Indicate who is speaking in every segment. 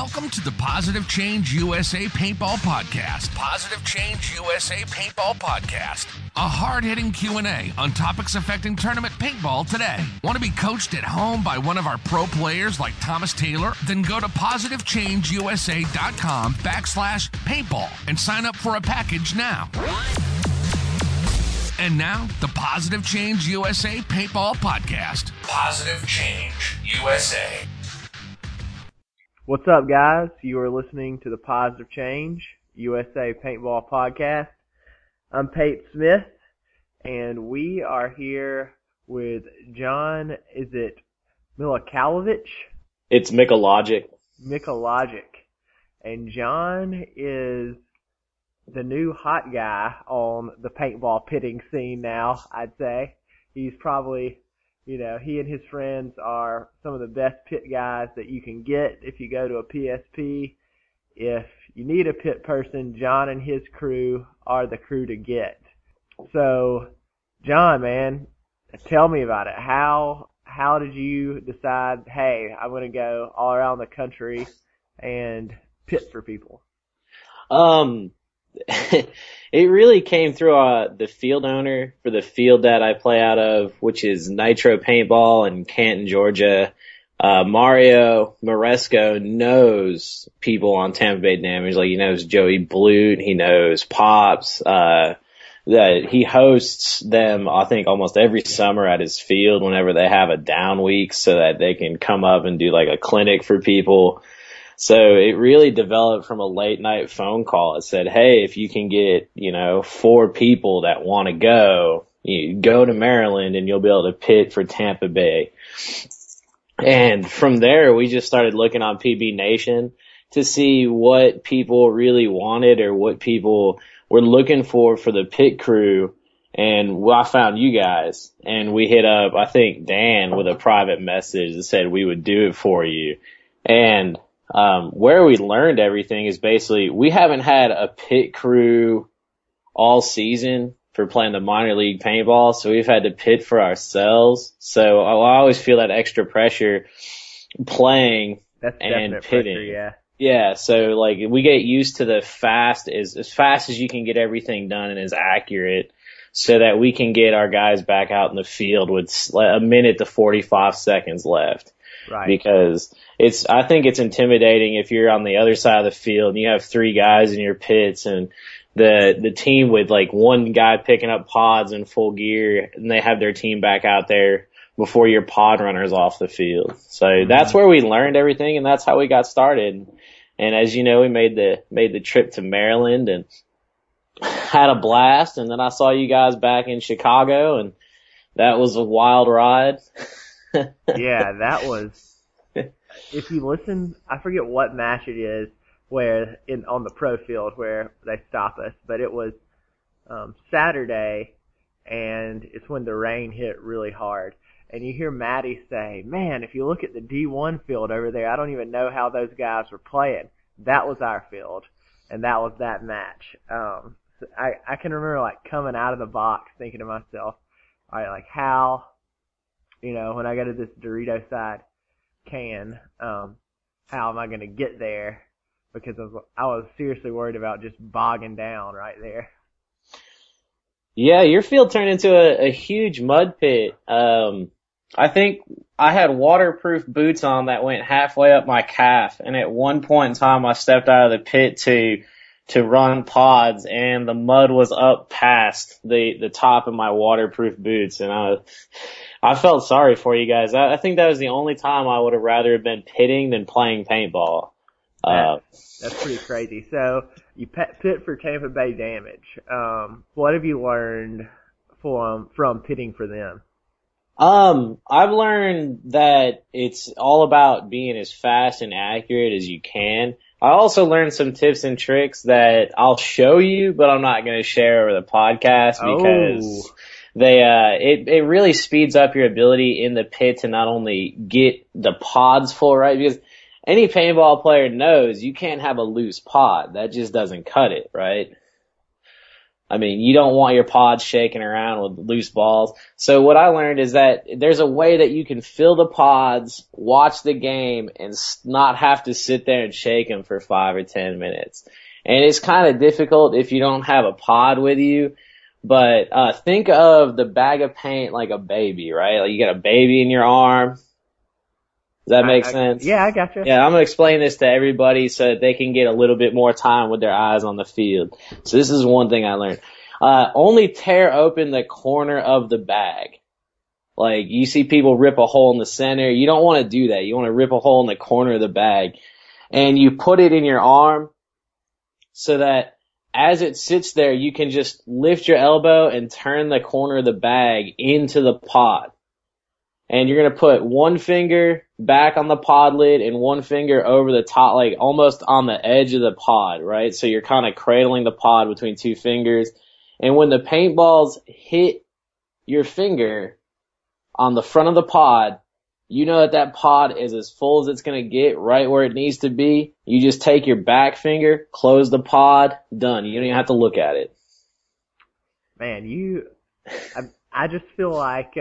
Speaker 1: Welcome to the Positive Change USA Paintball Podcast. Positive Change USA Paintball Podcast. A hard-hitting Q&A on topics affecting tournament paintball today. Want to be coached at home by one of our pro players like Thomas Taylor? Then go to positivechangeusa.com/paintball and sign up for a package now. And now, the Positive Change USA Paintball Podcast. Positive Change USA.
Speaker 2: What's up, guys? You are listening to the Positive Change USA Paintball Podcast. I'm Pate Smith, and we are here with John, is it Milakalovich?
Speaker 3: It's Mikologic.
Speaker 2: Mikologic. And John is the new hot guy on the paintball pitting scene now, I'd say. He's probably, he and his friends are some of the best pit guys that you can get if you go to a PSP. If you need a pit person, John and his crew are the crew to get. So, John, man, tell me about it. How did you decide, hey, I'm going to go all around the country and pit for people?
Speaker 3: It really came through the field owner for the field that I play out of, which is Nitro Paintball in Canton, Georgia. Mario Moresco knows people on Tampa Bay Damage, like he knows Joey Blute, he knows Pops, that he hosts them, I think, almost every summer at his field whenever they have a down week so that they can come up and do like a clinic for people. So it really developed from a late night phone call. It said, hey, if you can get, 4 people that want to go, you go to Maryland and you'll be able to pit for Tampa Bay. And from there, we just started looking on PB Nation to see what people really wanted or what people were looking for the pit crew. And I found you guys, and we hit up, I think, Dan with a private message that said we would do it for you. And where we learned everything is basically we haven't had a pit crew all season for playing the minor league paintball, so we've had to pit for ourselves. So I always feel that extra pressure playing and pitting.
Speaker 2: Pressure, yeah.
Speaker 3: Yeah, so like we get used to the as fast as you can get everything done and as accurate so that we can get our guys back out in the field with a minute to 45 seconds left.
Speaker 2: Right.
Speaker 3: Because I think it's intimidating if you're on the other side of the field and you have 3 guys in your pits and the team with like one guy picking up pods in full gear and they have their team back out there before your pod runner's off the field. So that's where we learned everything and that's how we got started. And as you know, we made the trip to Maryland and had a blast. And then I saw you guys back in Chicago and that was a wild ride.
Speaker 2: Yeah, that was, if you listen, I forget what match it is where on the pro field where they stop us, but it was Saturday and it's when the rain hit really hard. And you hear Maddie say, man, if you look at the D1 field over there, I don't even know how those guys were playing. That was our field, and that was that match. So I can remember like coming out of the box thinking to myself, all right, like how, when I go to this Dorito side can, how am I going to get there? Because I was seriously worried about just bogging down right there.
Speaker 3: Yeah, your field turned into a huge mud pit. I think I had waterproof boots on that went halfway up my calf, and at one point in time I stepped out of the pit to run pods, and the mud was up past the top of my waterproof boots, and I felt sorry for you guys. I think that was the only time I would have rather have been pitting than playing paintball.
Speaker 2: That's pretty crazy. So you pit for Tampa Bay Damage. What have you learned from pitting for them?
Speaker 3: I've learned that it's all about being as fast and accurate as you can. I also learned some tips and tricks that I'll show you, but I'm not going to share over the podcast because it really speeds up your ability in the pit to not only get the pods full, right? Because any paintball player knows you can't have a loose pod. That just doesn't cut it, right? I mean, you don't want your pods shaking around with loose balls. So what I learned is that there's a way that you can fill the pods, watch the game, and not have to sit there and shake them for 5 or 10 minutes. And it's kind of difficult if you don't have a pod with you. But think of the bag of paint like a baby, right? Like you got a baby in your arm. Does that make sense?
Speaker 2: Yeah, I gotcha.
Speaker 3: Yeah, I'm going to explain this to everybody so that they can get a little bit more time with their eyes on the field. So this is one thing I learned. Only tear open the corner of the bag. Like, you see people rip a hole in the center. You don't want to do that. You want to rip a hole in the corner of the bag. And you put it in your arm so that as it sits there, you can just lift your elbow and turn the corner of the bag into the pod. And you're going to put one finger back on the pod lid and one finger over the top, like almost on the edge of the pod, right? So you're kind of cradling the pod between two fingers. And when the paintballs hit your finger on the front of the pod, you know that pod is as full as it's going to get, right where it needs to be. You just take your back finger, close the pod, done. You don't even have to look at it.
Speaker 2: Man, I just feel like,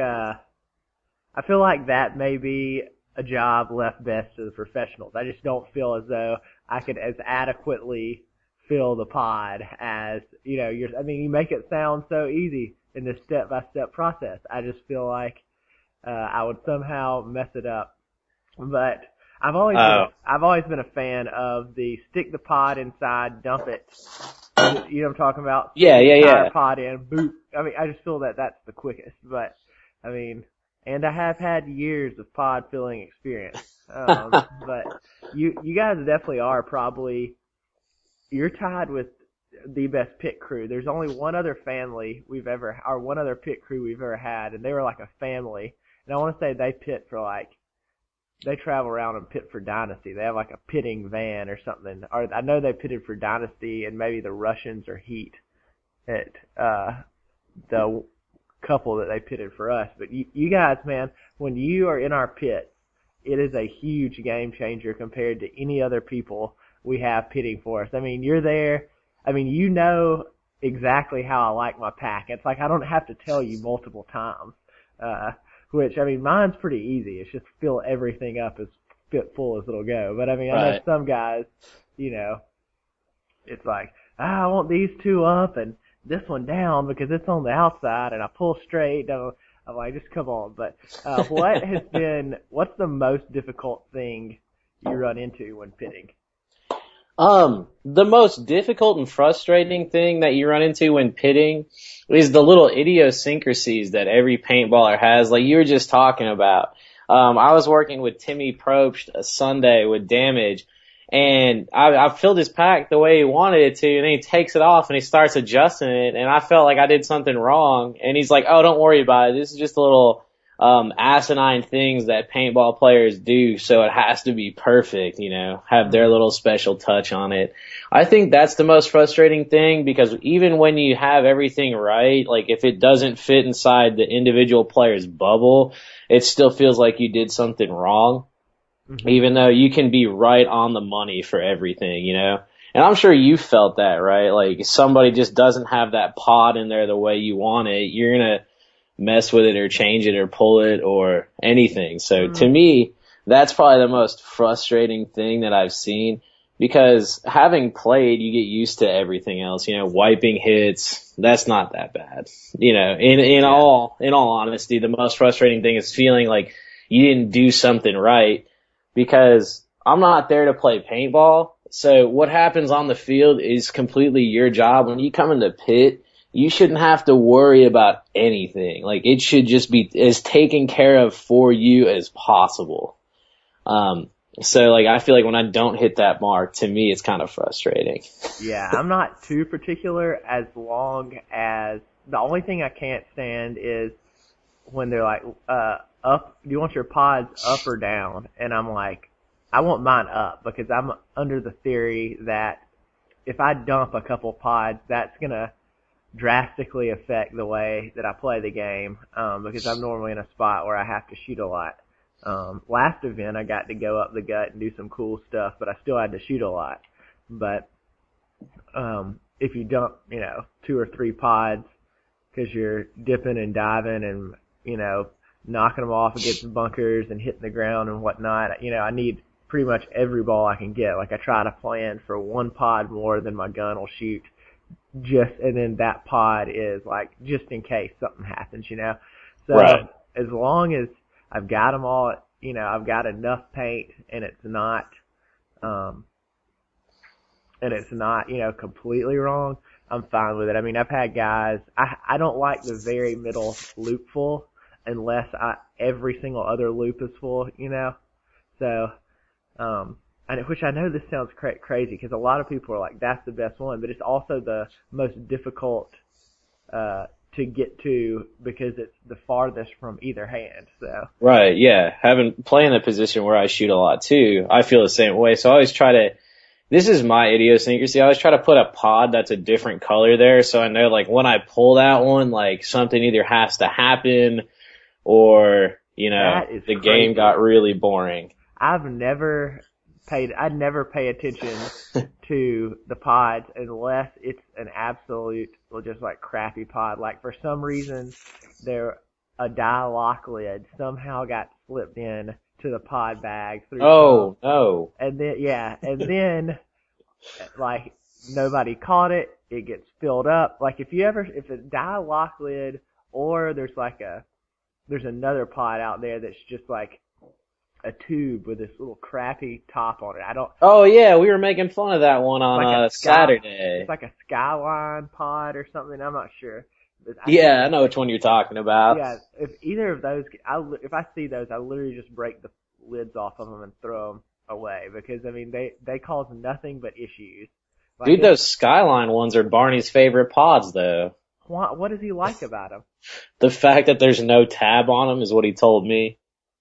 Speaker 2: I feel like that may be a job left best to the professionals. I just don't feel as though I could as adequately fill the pod as, you know, you make it sound so easy in this step-by-step process. I just feel like, I would somehow mess it up. But I've always been a fan of the stick the pod inside, dump it. You know what I'm talking about?
Speaker 3: Yeah.
Speaker 2: Pod in, boot. I mean, I just feel that that's the quickest. But, I mean, and I have had years of pod filling experience. But you guys definitely are probably, you're tied with the best pit crew. There's only one other one other pit crew we've ever had, and they were like a family. And I want to say they travel around and pit for Dynasty. They have like a pitting van or something. Or I know they pitted for Dynasty and maybe the Russians or Heat at the couple that they pitted for us. But you guys, man, when you are in our pit, it is a huge game changer compared to any other people we have pitting for us. I mean, you're there. I mean, you know exactly how I like my pack. It's like I don't have to tell you multiple times. Which, I mean, mine's pretty easy. It's just fill everything up as full as it'll go. But, I mean, I know some guys, you know, it's like, I want these two up and this one down because it's on the outside and I pull straight. I'm like, just come on. But what's the most difficult thing you run into when pitting?
Speaker 3: The most difficult and frustrating thing that you run into when pitting is the little idiosyncrasies that every paintballer has, like you were just talking about. I was working with Timmy Probst a Sunday with Damage, and I filled his pack the way he wanted it to, and then he takes it off and he starts adjusting it, and I felt like I did something wrong, and he's like, oh, don't worry about it. This is just a little asinine things that paintball players do, so it has to be perfect, you know, have their little special touch on it. I think that's the most frustrating thing, because even when you have everything right, like if it doesn't fit inside the individual player's bubble, it still feels like you did something wrong, even though you can be right on the money for everything, you know. And I'm sure you felt that, right? Like if somebody just doesn't have that pod in there the way you want it, you're gonna mess with it or change it or pull it or anything. So to me, that's probably the most frustrating thing that I've seen, because having played, you get used to everything else, you know, wiping hits, that's not that bad. You know, in all honesty, the most frustrating thing is feeling like you didn't do something right, because I'm not there to play paintball. So what happens on the field is completely your job. When you come in the pit, you shouldn't have to worry about anything. Like, it should just be as taken care of for you as possible. So like, I feel like when I don't hit that mark, to me, it's kind of frustrating.
Speaker 2: Yeah, I'm not too particular, as long as the only thing I can't stand is when they're like, up, do you want your pods up or down? And I'm like, I want mine up, because I'm under the theory that if I dump a couple pods, that's gonna drastically affect the way that I play the game, because I'm normally in a spot where I have to shoot a lot. Last event I got to go up the gut and do some cool stuff, but I still had to shoot a lot. But, if you dump, 2 or 3 pods because you're dipping and diving and, knocking them off against bunkers and hitting the ground and whatnot. I need pretty much every ball I can get. Like I try to plan for 1 pod more than my gun will shoot. And then that pod is like just in case something happens, So
Speaker 3: right.
Speaker 2: As long as I've got them all, I've got enough paint and it's not, completely wrong, I'm fine with it. I mean, I've had guys, I don't like the very middle loop full unless every single other loop is full, So, which I know this sounds crazy because a lot of people are like, that's the best one, but it's also the most difficult, to get to because it's the farthest from either hand, so.
Speaker 3: Right, yeah. Playing a position where I shoot a lot too, I feel the same way. So I always this is my idiosyncrasy. I always try to put a pod that's a different color there, so I know, like, when I pull that one, like, something either has to happen or, the game got really boring.
Speaker 2: I'd never pay attention to the pods unless it's an absolute, or just like crappy pod. Like for some reason, a die lock lid somehow got slipped in to the pod bag through.
Speaker 3: Oh, no.
Speaker 2: And then, like, nobody caught it. It gets filled up. Like if a die lock lid, or there's another pod out there that's just like a tube with this little crappy top on it.
Speaker 3: Oh yeah, we were making fun of that one on Saturday.
Speaker 2: It's like a Skyline pod or something. I'm not sure.
Speaker 3: I know which one you're talking about.
Speaker 2: Yeah, if either of those, if I see those, I literally just break the lids off of them and throw them away because I mean they cause nothing but issues. Like,
Speaker 3: dude, those Skyline ones are Barney's favorite pods though.
Speaker 2: What does he like about them?
Speaker 3: The fact that there's no tab on them is what he told me.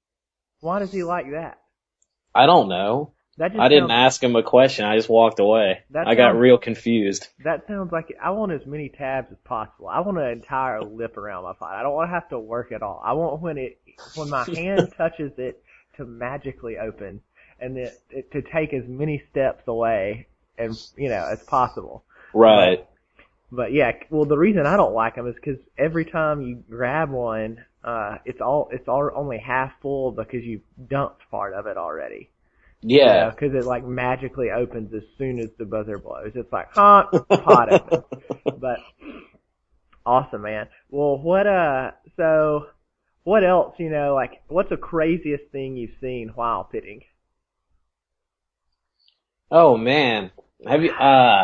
Speaker 2: Why does he like that?
Speaker 3: I don't know. I didn't ask him a question. I just walked away. I got real confused.
Speaker 2: That sounds like I want as many tabs as possible. I want an entire lip around my pod. I don't want to have to work at all. I want when my hand touches it to magically open and to take as many steps away and as possible.
Speaker 3: Right.
Speaker 2: But yeah, well, the reason I don't like them is because every time you grab one, it's only half full because you dumped part of it already.
Speaker 3: Yeah.
Speaker 2: Because it like magically opens as soon as the buzzer blows. It's like, pot open. But awesome, man. Well, what else, like, what's the craziest thing you've seen while pitting?
Speaker 3: Oh man. Have you,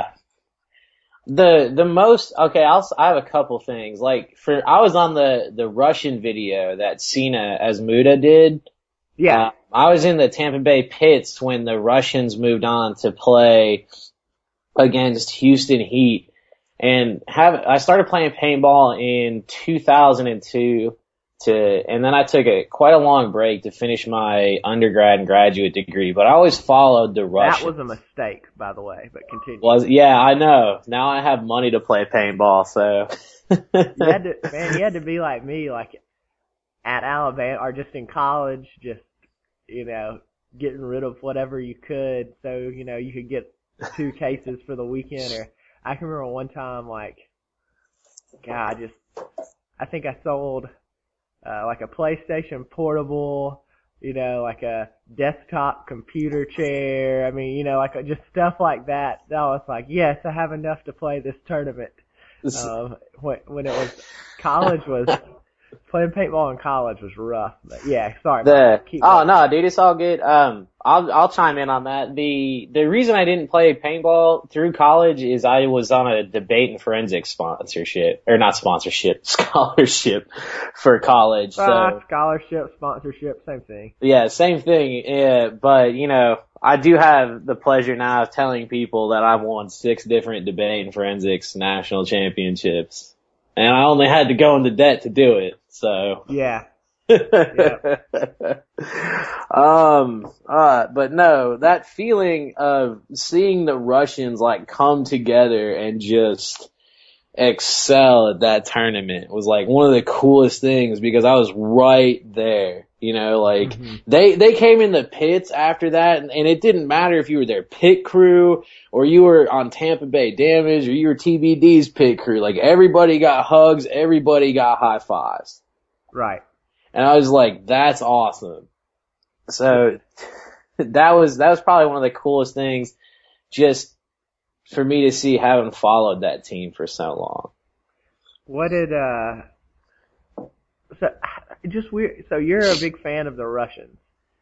Speaker 3: the most, okay, I have a couple things. Like, I was on the Russian video that Sina Asmuda did.
Speaker 2: Yeah.
Speaker 3: I was in the Tampa Bay pits when the Russians moved on to play against Houston Heat. And I started playing paintball in 2002 and then I took quite a long break to finish my undergrad and graduate degree, but I always followed the Russians.
Speaker 2: That was a mistake, by the way, but continue.
Speaker 3: Yeah, I know. Now I have money to play paintball, so.
Speaker 2: You had to be like me, like at Alabama, or just in college, just, getting rid of whatever you could, so, you could get 2 cases for the weekend, or I can remember one time, like, God, I think I sold, like a PlayStation Portable, like a desktop computer chair. I mean, like just stuff like that. That was like, yes, I have enough to play this tournament. When it was playing paintball in college was rough. But yeah, sorry.
Speaker 3: No, dude, it's all good. I'll chime in on that. The reason I didn't play paintball through college is I was on a debate and forensics scholarship for college.
Speaker 2: Scholarship, sponsorship, same thing.
Speaker 3: Yeah, same thing. Yeah, but I do have the pleasure now of telling people that I've won 6 different debate and forensics national championships. And I only had to go into debt to do it, so.
Speaker 2: Yeah. Yep.
Speaker 3: But no, that feeling of seeing the Russians like come together and just excel at that tournament was like one of the coolest things because I was right there. You know, like they came in the pits after that, and it didn't matter if you were their pit crew or you were on Tampa Bay Damage or you were TBD's pit crew. Like everybody got hugs, everybody got high fives.
Speaker 2: Right.
Speaker 3: And I was like, that's awesome. So that was probably one of the coolest things just for me to see, having followed that team for so long.
Speaker 2: What did, so just weird, so you're a big fan of the Russians?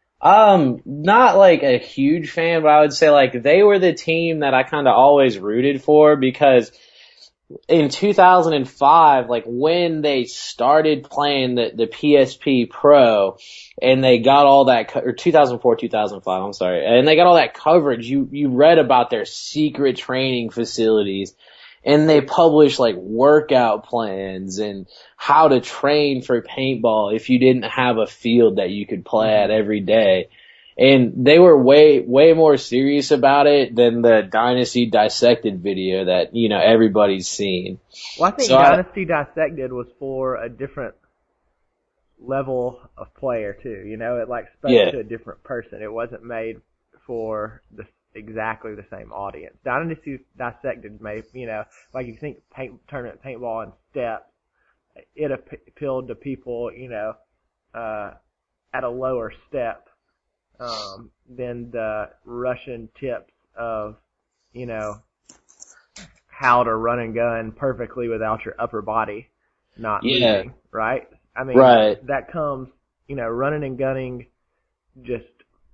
Speaker 3: Not like a huge fan, but I would say like they were the team that I kind of always rooted for, because in 2005, like when they started playing the PSP Pro and they got all that, or 2004, 2005, I'm sorry, and they got all that coverage, you read about their secret training facilities, and they published like workout plans and how to train for paintball if you didn't have a field that you could play at every day. And they were way more serious about it than the Dynasty Dissected video that, you know, everybody's seen.
Speaker 2: Well, I think Dynasty Dissected was for a different level of player too. You know, it like spoke to a different person. It wasn't made for exactly the same audience. Dynasty Dissected made, you know, like you think tournament paintball and steps, it appealed to people, you know, at a lower step. Than the Russian tips of, you know, how to run and gun perfectly without your upper body not moving, right? I mean, that comes, you know, running and gunning just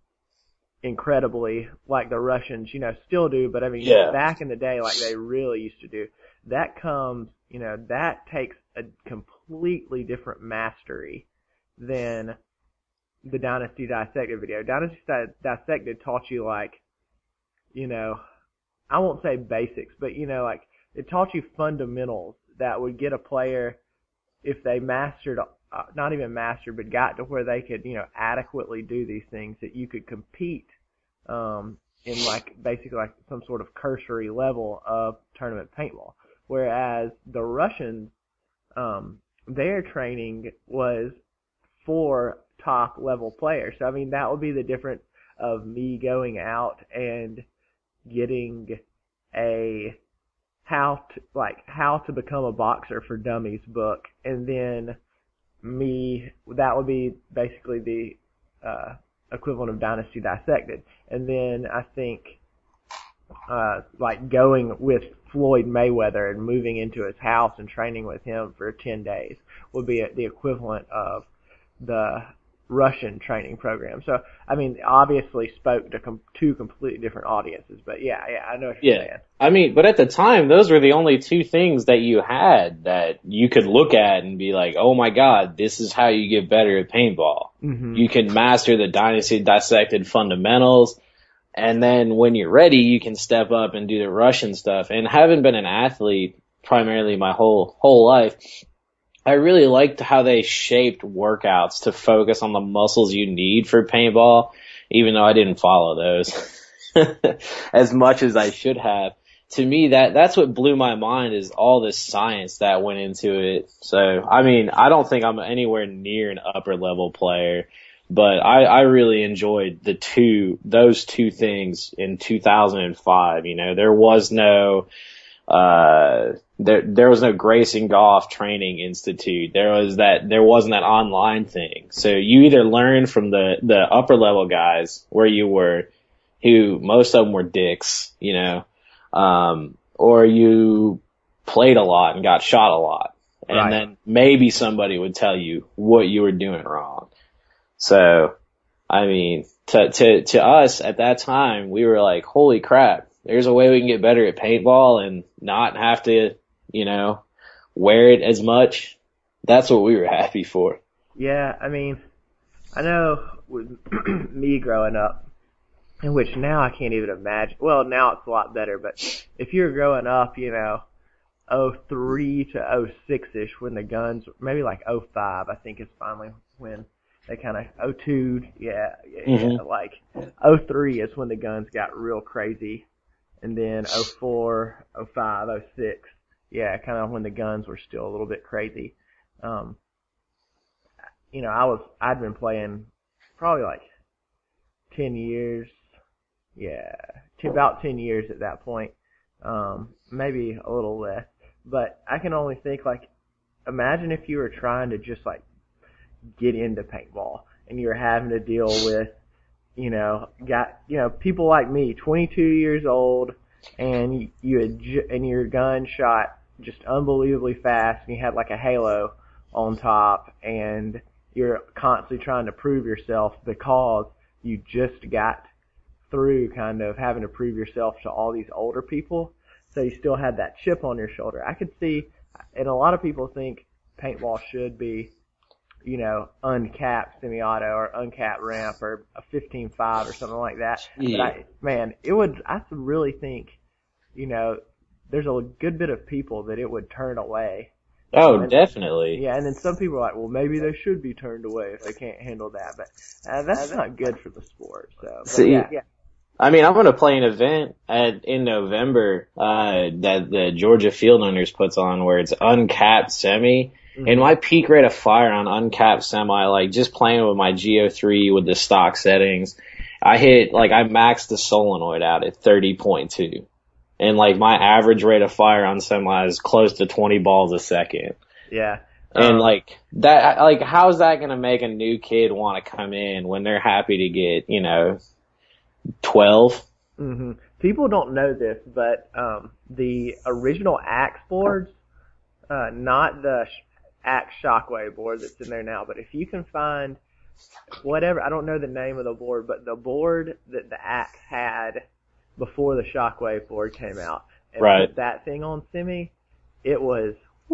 Speaker 2: incredibly like the Russians, you know, still do, but I mean, back in the day, like they really used to do. That comes, you know, that takes a completely different mastery than the Dynasty Dissected video. Dynasty Dissected taught you like, you know, I won't say basics, but you know, like it taught you fundamentals that would get a player, if they mastered, not even mastered, but got to where they could, you know, adequately do these things, that you could compete, in like basically like some sort of cursory level of tournament paintball. Whereas the Russians, their training was for top level players. So I mean, that would be the difference of me going out and getting a how to become a boxer for dummies book, and then that would be basically the equivalent of Dynasty Dissected. And then I think like going with Floyd Mayweather and moving into his house and training with him for 10 days would be the equivalent of the Russian training program. So, I mean, obviously spoke to two completely different audiences, but yeah, I know what you're saying.
Speaker 3: I mean, but at the time, those were the only two things that you had that you could look at and be like, oh my God, this is how you get better at paintball. Mm-hmm. You can master the Dynasty Dissected fundamentals, and then when you're ready, you can step up and do the Russian stuff. And having been an athlete primarily my whole life, I really liked how they shaped workouts to focus on the muscles you need for paintball, even though I didn't follow those as much as I should have. To me, that's what blew my mind, is all this science that went into it. So, I mean, I don't think I'm anywhere near an upper level player, but I really enjoyed those two things in 2005. You know, there was no there was no Grayson Goff Training Institute. There wasn't that online thing. So you either learn from the upper level guys where you were, who most of them were dicks, you know, or you played a lot and got shot a lot. And then maybe somebody would tell you what you were doing wrong. So, I mean, to us at that time, we were like, holy crap, there's a way we can get better at paintball and not have to, you know, wear it as much. That's what we were happy for.
Speaker 2: Yeah, I mean, I know with me growing up, in which now I can't even imagine. Well, now it's a lot better, but if you're growing up, you know, 03 to 06-ish, when the guns, maybe like 05, I think is finally when they kind of, 02, like 03 is when the guns got real crazy. And then 04, 05, 06, kind of when the guns were still a little bit crazy. I'd been playing probably like 10 years. Yeah, about 10 years at that point. Maybe a little less. But I can only think, like, imagine if you were trying to just, like, get into paintball and you were having to deal with, people like me, 22 years old, and and your gun shot just unbelievably fast, and you had like a halo on top, and you're constantly trying to prove yourself because you just got through kind of having to prove yourself to all these older people. So you still had that chip on your shoulder. I could see, and a lot of people think paintball should be, uncapped semi-auto or uncapped ramp or a 15.5 or something like that.
Speaker 3: Yeah.
Speaker 2: But I really think, there's a good bit of people that it would turn away.
Speaker 3: Oh, definitely.
Speaker 2: Yeah, and then some people are like, well, maybe they should be turned away if they can't handle that. But that's not good for the sport. So, yeah.
Speaker 3: I mean, I'm going to play an event in November that the Georgia Field Owners puts on where it's uncapped semi. Mm-hmm. And my peak rate of fire on uncapped semi, like just playing with my Go3 with the stock settings, I maxed the solenoid out at 30.2. And like my average rate of fire on semi is close to 20 balls a second.
Speaker 2: Yeah.
Speaker 3: And how is that going to make a new kid want to come in when they're happy to get, 12?
Speaker 2: Mm-hmm. People don't know this, but the original Axe boards, not the Axe Shockwave board that's in there now, but if you can find whatever, I don't know the name of the board, but the board that the Axe had before the Shockwave board came out, and put that thing on semi, it was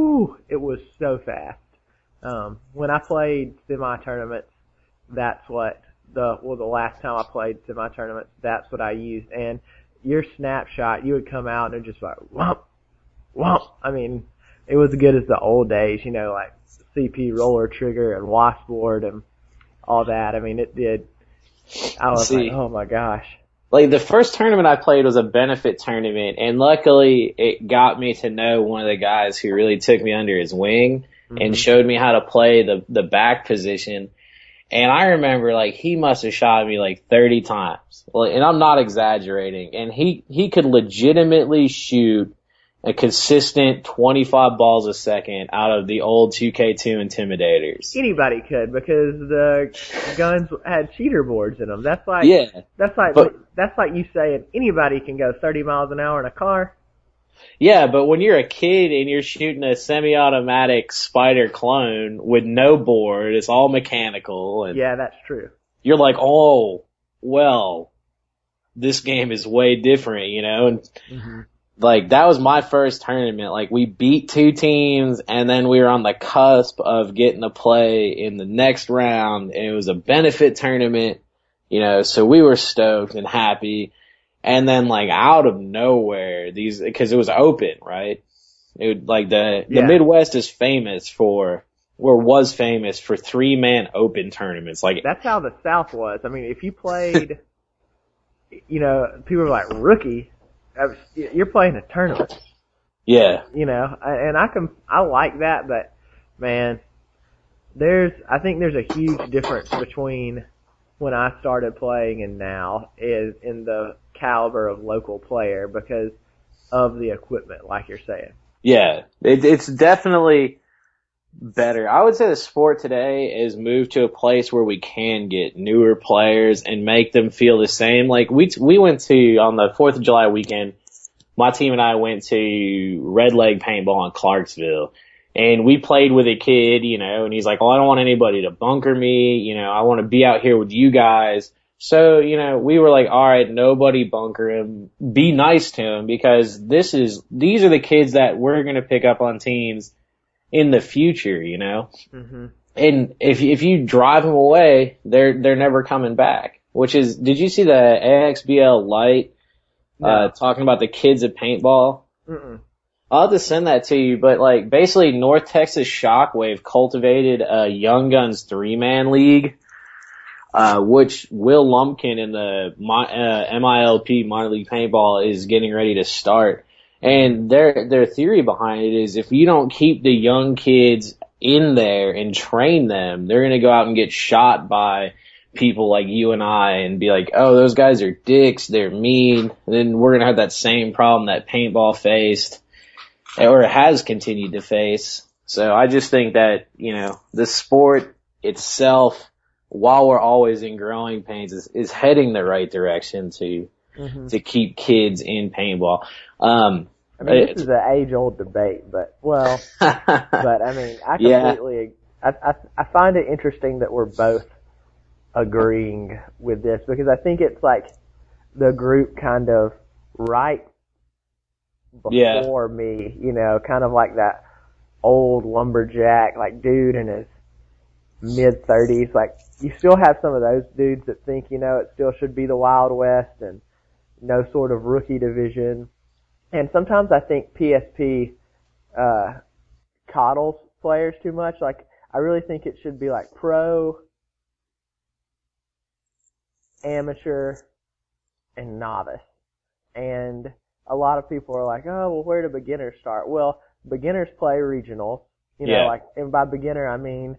Speaker 2: so fast. When I played semi-tournaments, that's what the last time I played semi-tournaments, that's what I used. And your snapshot, you would come out and just like, whomp, whomp. I mean, it was as good as the old days, like CP roller trigger and washboard and all that. I mean, it did. I was like, oh my gosh.
Speaker 3: Like the first tournament I played was a benefit tournament, and luckily it got me to know one of the guys who really took me under his wing and showed me how to play the back position. And I remember, like, he must have shot me like 30 times. And I'm not exaggerating. And he could legitimately shoot a consistent 25 balls a second out of the old 2K2 Intimidators.
Speaker 2: Anybody could, because the guns had cheater boards in them. That's like you saying anybody can go 30 miles an hour in a car.
Speaker 3: Yeah, but when you're a kid and you're shooting a semi-automatic Spider clone with no board, it's all mechanical. And
Speaker 2: yeah, that's true.
Speaker 3: You're like, oh, well, this game is way different, And like, that was my first tournament. Like, we beat 2 teams, and then we were on the cusp of getting to play in the next round, and it was a benefit tournament, so we were stoked and happy. And then, like, out of nowhere, because it was open, right? The Midwest is famous was famous for 3-man open tournaments. Like,
Speaker 2: that's how the South was. I mean, if you played, people were like, rookie, you're playing a tournament.
Speaker 3: Yeah.
Speaker 2: And I like that, but man, I think there's a huge difference between when I started playing and now is in the caliber of local player because of the equipment, like you're saying.
Speaker 3: Yeah, it's definitely better. I would say the sport today is moved to a place where we can get newer players and make them feel the same. Like we went to, on the 4th of July weekend, my team and I went to Red Leg Paintball in Clarksville. And we played with a kid, and he's like, oh, I don't want anybody to bunker me. I want to be out here with you guys. So, we were like, all right, nobody bunker him. Be nice to him because these are the kids that we're going to pick up on teams in the future, Mm-hmm. And if you drive them away, they're never coming back, did you see the AXBL Lite, talking about the kids at paintball?
Speaker 2: Mm-mm.
Speaker 3: I'll have to send that to you, but like basically North Texas Shockwave cultivated a Young Guns 3-man league, which Will Lumpkin in the MILP Minor League Paintball is getting ready to start. And their theory behind it is if you don't keep the young kids, in there and train them, they're going to go out and get shot by people like you and I and be like, oh, those guys are dicks, they're mean. And then we're going to have that same problem that paintball faced or has continued to face. So I just think that, the sport itself, while we're always in growing pains, is heading the right direction to keep kids in paintball.
Speaker 2: I mean, this is an age-old debate, but I mean, I completely, I find it interesting that we're both agreeing with this, because I think it's like the group kind of right before me, kind of like that old lumberjack, like dude in his mid-30s. Like, you still have some of those dudes that think, it still should be the Wild West and no sort of rookie division. And sometimes I think PSP coddles players too much. Like, I really think it should be like pro, amateur, and novice. And a lot of people are like, oh, well, where do beginners start? Well, beginners play regionals. And by beginner I mean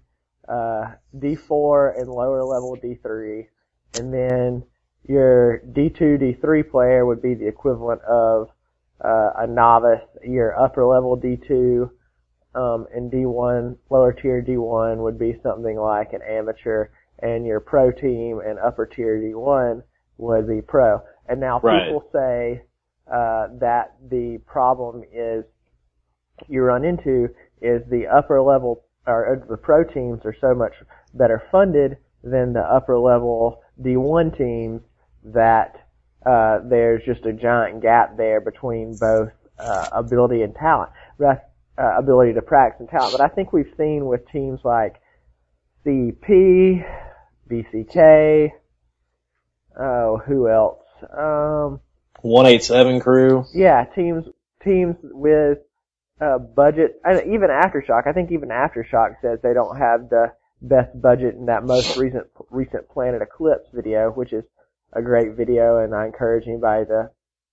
Speaker 2: D4 and lower level D3. And then your D2, D3 player would be the equivalent of a novice. Your upper level D2 and D1, lower tier D1 would be something like an amateur, and your pro team and upper tier D1 would be pro. And now people say that the problem you run into is the upper level, or the pro teams are so much better funded than the upper level D1 teams that there's just a giant gap there between both ability and talent, ability to practice and talent. But I think we've seen with teams like CP, BCK, who else?
Speaker 3: 187 crew.
Speaker 2: Yeah, teams with budget, and even Aftershock. I think even Aftershock says they don't have the best budget in that most recent Planet Eclipse video, which is a great video, and I encourage anybody to,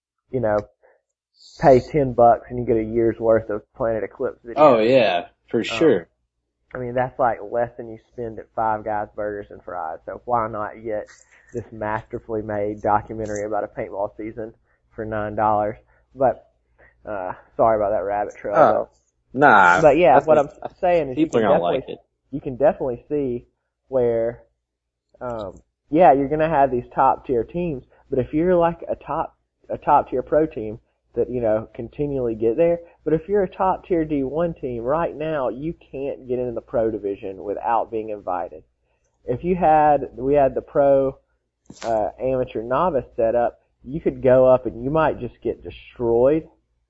Speaker 2: pay $10 and you get a year's worth of Planet Eclipse videos.
Speaker 3: Oh yeah, for sure.
Speaker 2: I mean, that's like less than you spend at Five Guys Burgers and Fries, so why not get this masterfully made documentary about a paintball season for $9? But, sorry about that rabbit trail.
Speaker 3: Oh, nah.
Speaker 2: But yeah, what I'm saying is
Speaker 3: people are gonna like it.
Speaker 2: You can definitely see where, you're gonna have these top tier teams, but if you're like a top tier pro team that, continually get there, but if you're a top tier D1 team right now, you can't get into the pro division without being invited. If we had the pro, amateur novice set up, you could go up and you might just get destroyed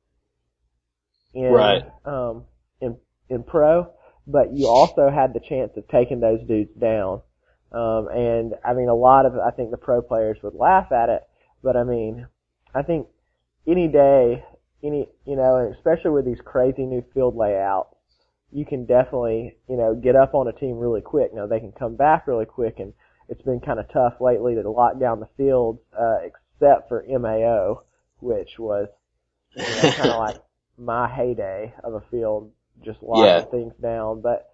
Speaker 2: in pro, but you also had the chance of taking those dudes down. And I mean, I think the pro players would laugh at it, but I mean, I think any day, and especially with these crazy new field layouts, you can definitely, get up on a team really quick. Now, they can come back really quick, and it's been kind of tough lately to lock down the fields, except for MAO, which was, kind of like my heyday of a field, just locking things down. But,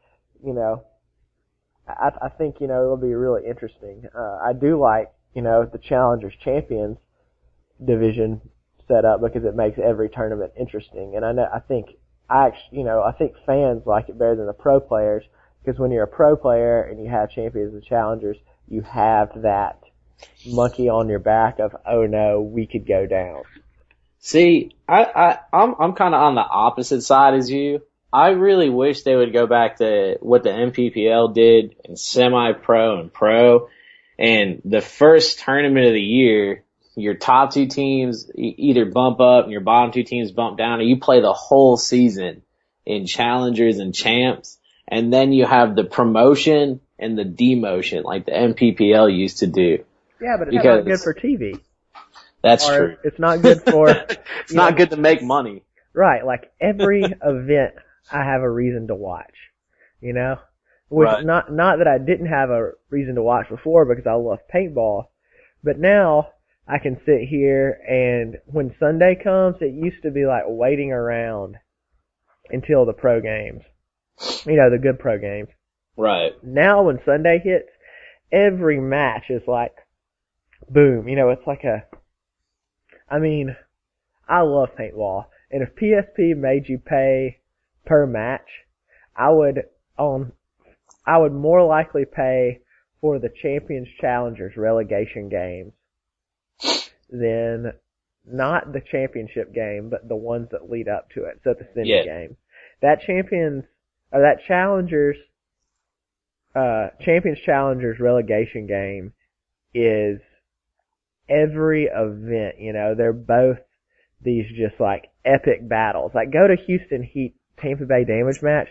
Speaker 2: I think, it'll be really interesting. I do like, the Challengers Champions division set up because it makes every tournament interesting. And I think fans like it better than the pro players, because when you're a pro player and you have champions and challengers, you have that monkey on your back of, oh no, we could go down.
Speaker 3: See, I'm kind of on the opposite side as you. I really wish they would go back to what the MPPL did in semi-pro and pro. And the first tournament of the year, your top two teams either bump up and your bottom two teams bump down, and you play the whole season in challengers and champs. And then you have the promotion and the demotion like the MPPL used to do.
Speaker 2: Yeah, but it's not good for TV.
Speaker 3: That's true.
Speaker 2: It's not good for...
Speaker 3: it's not good to make money.
Speaker 2: Right, like every event I have a reason to watch, Which not that I didn't have a reason to watch before because I love paintball, but now I can sit here and when Sunday comes, it used to be like waiting around until the pro games. the good pro games.
Speaker 3: Right.
Speaker 2: Now when Sunday hits, every match is like, boom. It's like I love paintball. And if PSP made you pay per match, I would more likely pay for the Champions Challengers relegation games than not the championship game, but the ones that lead up to it. So the semi game. That Champions Challengers relegation game is every event, they're both these just like epic battles. Like go to Houston Heat Tampa Bay Damage match.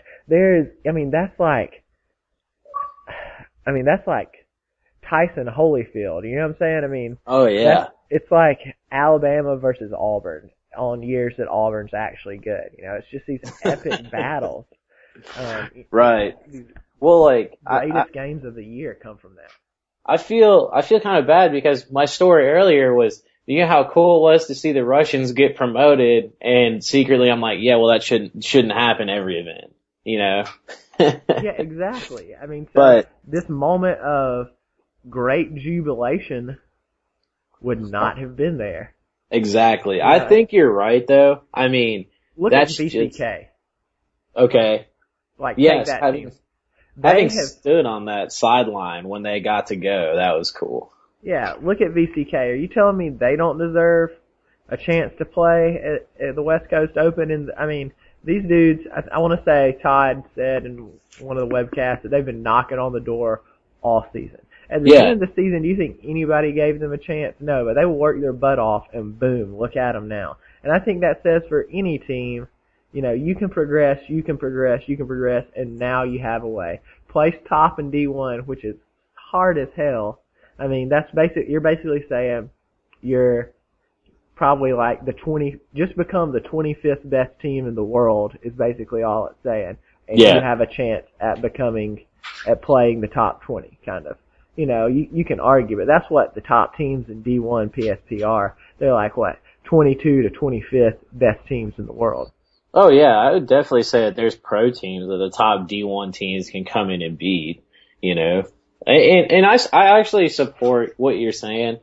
Speaker 2: That's like Tyson Holyfield. You know what I'm saying?
Speaker 3: Oh yeah.
Speaker 2: It's like Alabama versus Auburn on years that Auburn's actually good. It's just these epic battles.
Speaker 3: Right. Well, like
Speaker 2: greatest games of the year come from that.
Speaker 3: I feel kind of bad because my story earlier was, you know how cool it was to see the Russians get promoted, and secretly I'm like, yeah, well that shouldn't happen every event,
Speaker 2: Yeah, exactly.
Speaker 3: But
Speaker 2: this moment of great jubilation would not have been there.
Speaker 3: Exactly. Yeah. I think you're right though.
Speaker 2: Look at VCK.
Speaker 3: Okay.
Speaker 2: Yes, take that team.
Speaker 3: Having stood on that sideline when they got to go, that was cool.
Speaker 2: Yeah, look at VCK. Are you telling me they don't deserve a chance to play at the West Coast Open? And these dudes, I want to say Todd said in one of the webcasts that they've been knocking on the door all season. At the end of the season, do you think anybody gave them a chance? No, but they will work their butt off, and boom, look at them now. And I think that says for any team, you can progress, and now you have a way. Place top in D1, which is hard as hell. You're basically saying you're probably like just become the 25th best team in the world is basically all it's saying. And you have a chance at playing the top 20, kind of. You can argue, but that's what the top teams in D1 PSP are. They're like, 22 to 25th best teams in the world.
Speaker 3: Oh yeah, I would definitely say that there's pro teams that the top D1 teams can come in and beat, And I actually support what you're saying.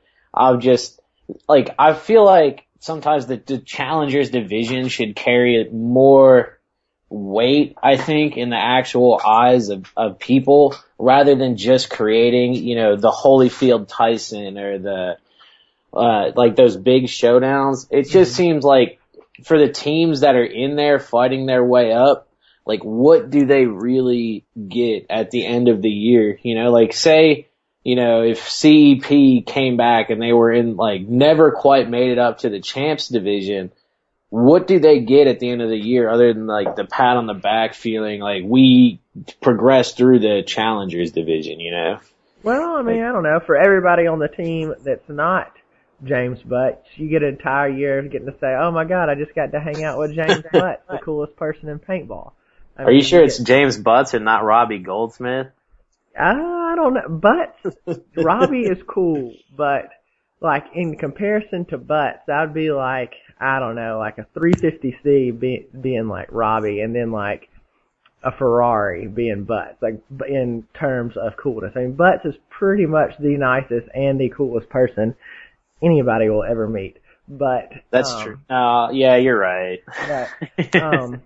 Speaker 3: I feel like sometimes the Challengers division should carry more weight, I think, in the actual eyes of people, rather than just creating, the Holyfield Tyson or the, those big showdowns. It just seems like for the teams that are in there fighting their way up, what do they really get at the end of the year? Say, if CEP came back and they were in, never quite made it up to the champs division, what do they get at the end of the year other than, the pat on the back feeling like we progressed through the challengers division,
Speaker 2: Well, I don't know. For everybody on the team that's not James Butts, you get an entire year of getting to say, oh my God, I just got to hang out with James Butts, the coolest person in paintball.
Speaker 3: Are you sure it's James Butts and not Robbie Goldsmith?
Speaker 2: I don't know. Butts, Robbie is cool, but in comparison to Butts, I'd be like, I don't know, like a 350C being like Robbie, and then like a Ferrari being Butts, in terms of coolness. Butts is pretty much the nicest and the coolest person anybody will ever meet. But
Speaker 3: that's true. Yeah, you're right.
Speaker 2: But,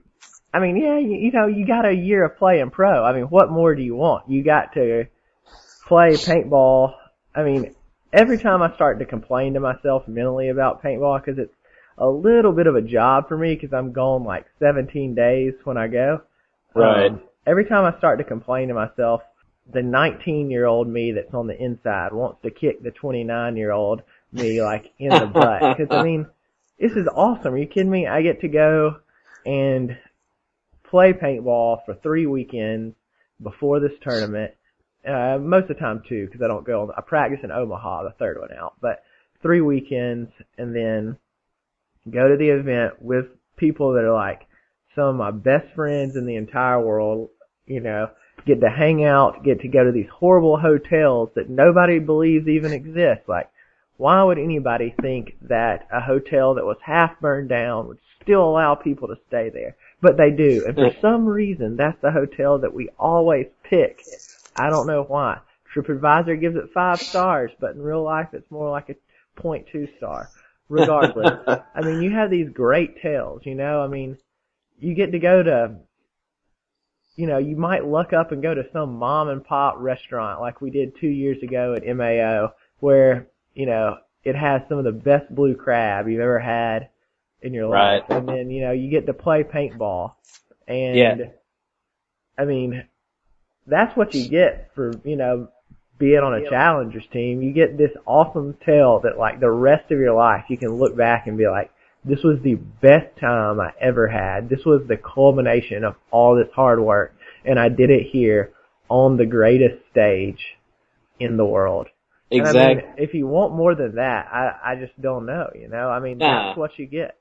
Speaker 2: you got a year of playing pro. What more do you want? You got to play paintball. Every time I start to complain to myself mentally about paintball, because it's a little bit of a job for me, because I'm gone 17 days when I go.
Speaker 3: Right.
Speaker 2: Every time I start to complain to myself, the 19-year-old me that's on the inside wants to kick the 29-year-old me in the butt. Because this is awesome. Are you kidding me? I get to go and play paintball for 3 weekends before this tournament. Most of the time 2, because I don't go. I practice in Omaha, the third one out. But 3 weekends, and then go to the event with people that are some of my best friends in the entire world. Get to hang out, get to go to these horrible hotels that nobody believes even exist. Why would anybody think that a hotel that was half burned down would still allow people to stay there? But they do. And for some reason, that's the hotel that we always pick. I don't know why. TripAdvisor gives it 5 stars, but in real life it's more like a 0.2 star. Regardless. I mean, you have these great tales, you know? I mean, you get to go to, you know, you might look up and go to some mom and pop restaurant like we did 2 years ago at MAO where, you know, it has some of the best blue crab you've ever had in your life. And then, you know, you get to play paintball. And, I mean, that's what you get for, you know, being on a challengers team. You get this awesome tale that, like, the rest of your life you can look back and be like, this was the best time I ever had. This was the culmination of all this hard work, and I did it here on the greatest stage in the world.
Speaker 3: Exactly.
Speaker 2: And I mean, if you want more than that, I just don't know, you know? I mean, that's what you get.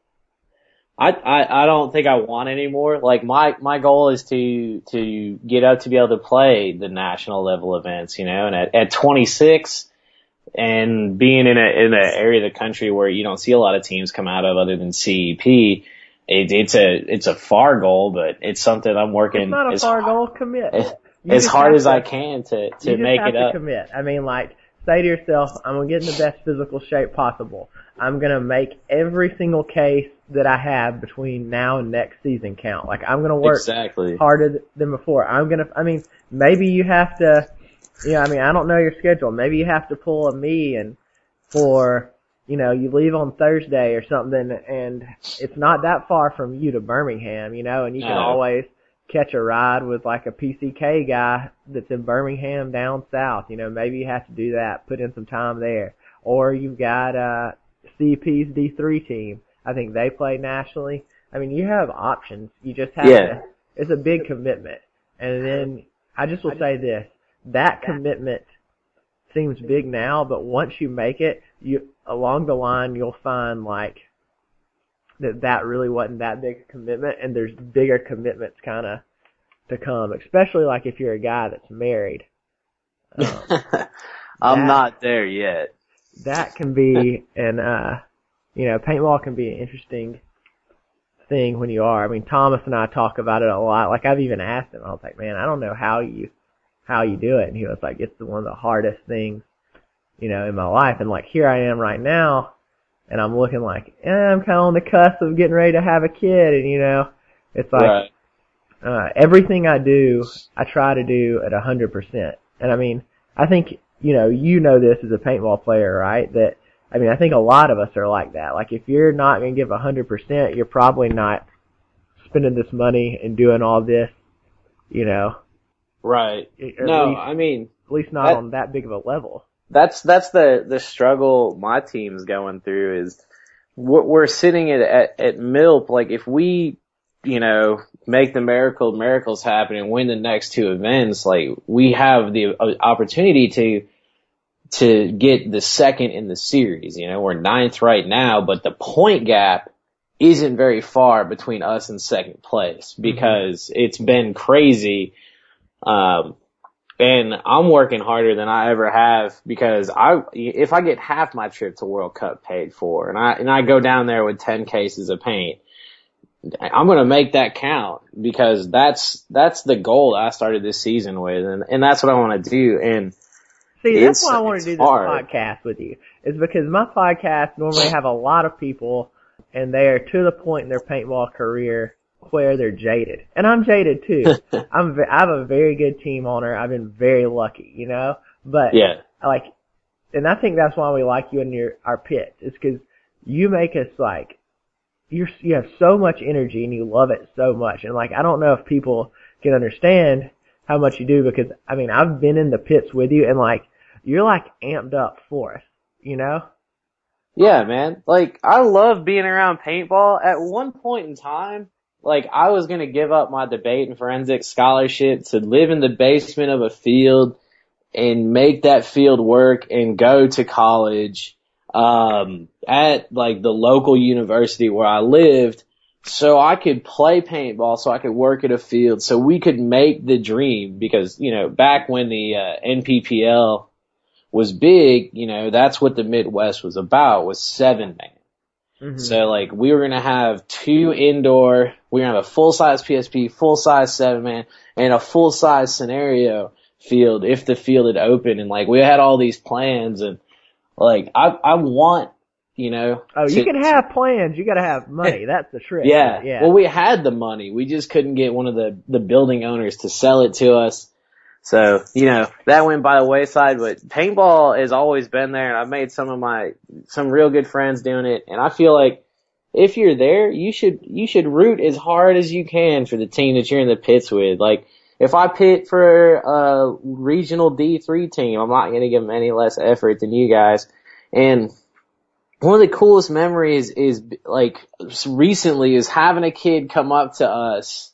Speaker 3: I don't think I want any more. Like my goal is to get up to be able to play the national level events, you know, and at 26 and being in an area of the country where you don't see a lot of teams come out of other than CEP, it's a far goal, but it's something I'm working.
Speaker 2: It's not a far goal. Commit.
Speaker 3: As hard as I can to make it up.
Speaker 2: Commit. I mean, like, say to yourself, I'm going to get in the best physical shape possible. I'm going to make every single case that I have between now and next season count. Like, I'm going to work harder than before. I mean, maybe you have to, you know, I mean, I don't know your schedule. Maybe you have to pull a me and for, you know, you leave on Thursday or something and it's not that far from you to Birmingham, you know, and you can always catch a ride with like a PCK guy that's in Birmingham down south. You know, maybe you have to do that, put in some time there. Or you've got CP's D3 team. I think they play nationally. I mean, you have options. You just have to, it's a big commitment. And then I just will say this, that commitment seems big now, but once you make it, along the line you'll find like that really wasn't that big a commitment, and there's bigger commitments kind of to come, especially like if you're a guy that's married.
Speaker 3: I'm not there yet.
Speaker 2: That can be you know, paintball can be an interesting thing when you are. I mean, Thomas and I talk about it a lot. Like, I've even asked him, I was like, man, I don't know how you do it. And he was like, it's one of the hardest things, you know, in my life. And like, here I am right now, and I'm looking like, I'm kind of on the cusp of getting ready to have a kid. And, you know, it's like, everything I do, I try to do at 100%. And I mean, I think, you know this as a paintball player, right? That, I mean, I think a lot of us are like that. Like, if you're not going to give 100%, you're probably not spending this money and doing all this, you know.
Speaker 3: Right. I mean,
Speaker 2: at least not on that big of a level.
Speaker 3: That's the struggle my team's going through is we're sitting at MILP. Like, if we, you know, make the miracles happen and win the next 2 events, like, we have the opportunity to get the second in the series. You know, we're 9th right now, but the point gap isn't very far between us and second place because it's been crazy. And I'm working harder than I ever have because if I get half my trip to World Cup paid for and I go down there with 10 cases of paint, I'm going to make that count because that's the goal I started this season with, and that's what I want to do. And
Speaker 2: see, that's why I want to do this podcast with you, is because my podcasts normally have a lot of people and they are to the point in their paintball career where they're jaded. And I'm jaded too. I have a very good team owner. I've been very lucky, you know? But, like, and I think that's why we like you in our pits, is because you make us like, you have so much energy and you love it so much. And like, I don't know if people can understand how much you do because, I mean, I've been in the pits with you and like, you're like amped up for us, you know?
Speaker 3: Yeah, man. Like, I love being around paintball. At one point in time, like, I was going to give up my debate and forensics scholarship to live in the basement of a field and make that field work and go to college at like the local university where I lived so I could play paintball, so I could work at a field, so we could make the dream. Because, you know, back when the NPPL was big, you know, that's what the Midwest was about, was 7-man. So like, we were going to have 2 indoor we're going to have a full-size PSP, full-size 7-man, and a full-size scenario field if the field had opened. And, like, we had all these plans, and, like, I want, you know.
Speaker 2: Oh, you can have plans. You got to have money. That's the trick.
Speaker 3: Yeah.
Speaker 2: Yeah.
Speaker 3: Well, we had the money. We just couldn't get one of the building owners to sell it to us. So, you know, that went by the wayside, but paintball has always been there, and I've made some real good friends doing it, and I feel like if you're there, you should root as hard as you can for the team that you're in the pits with. Like, if I pit for a regional D3 team, I'm not going to give them any less effort than you guys. And one of the coolest memories is, like, recently is having a kid come up to us,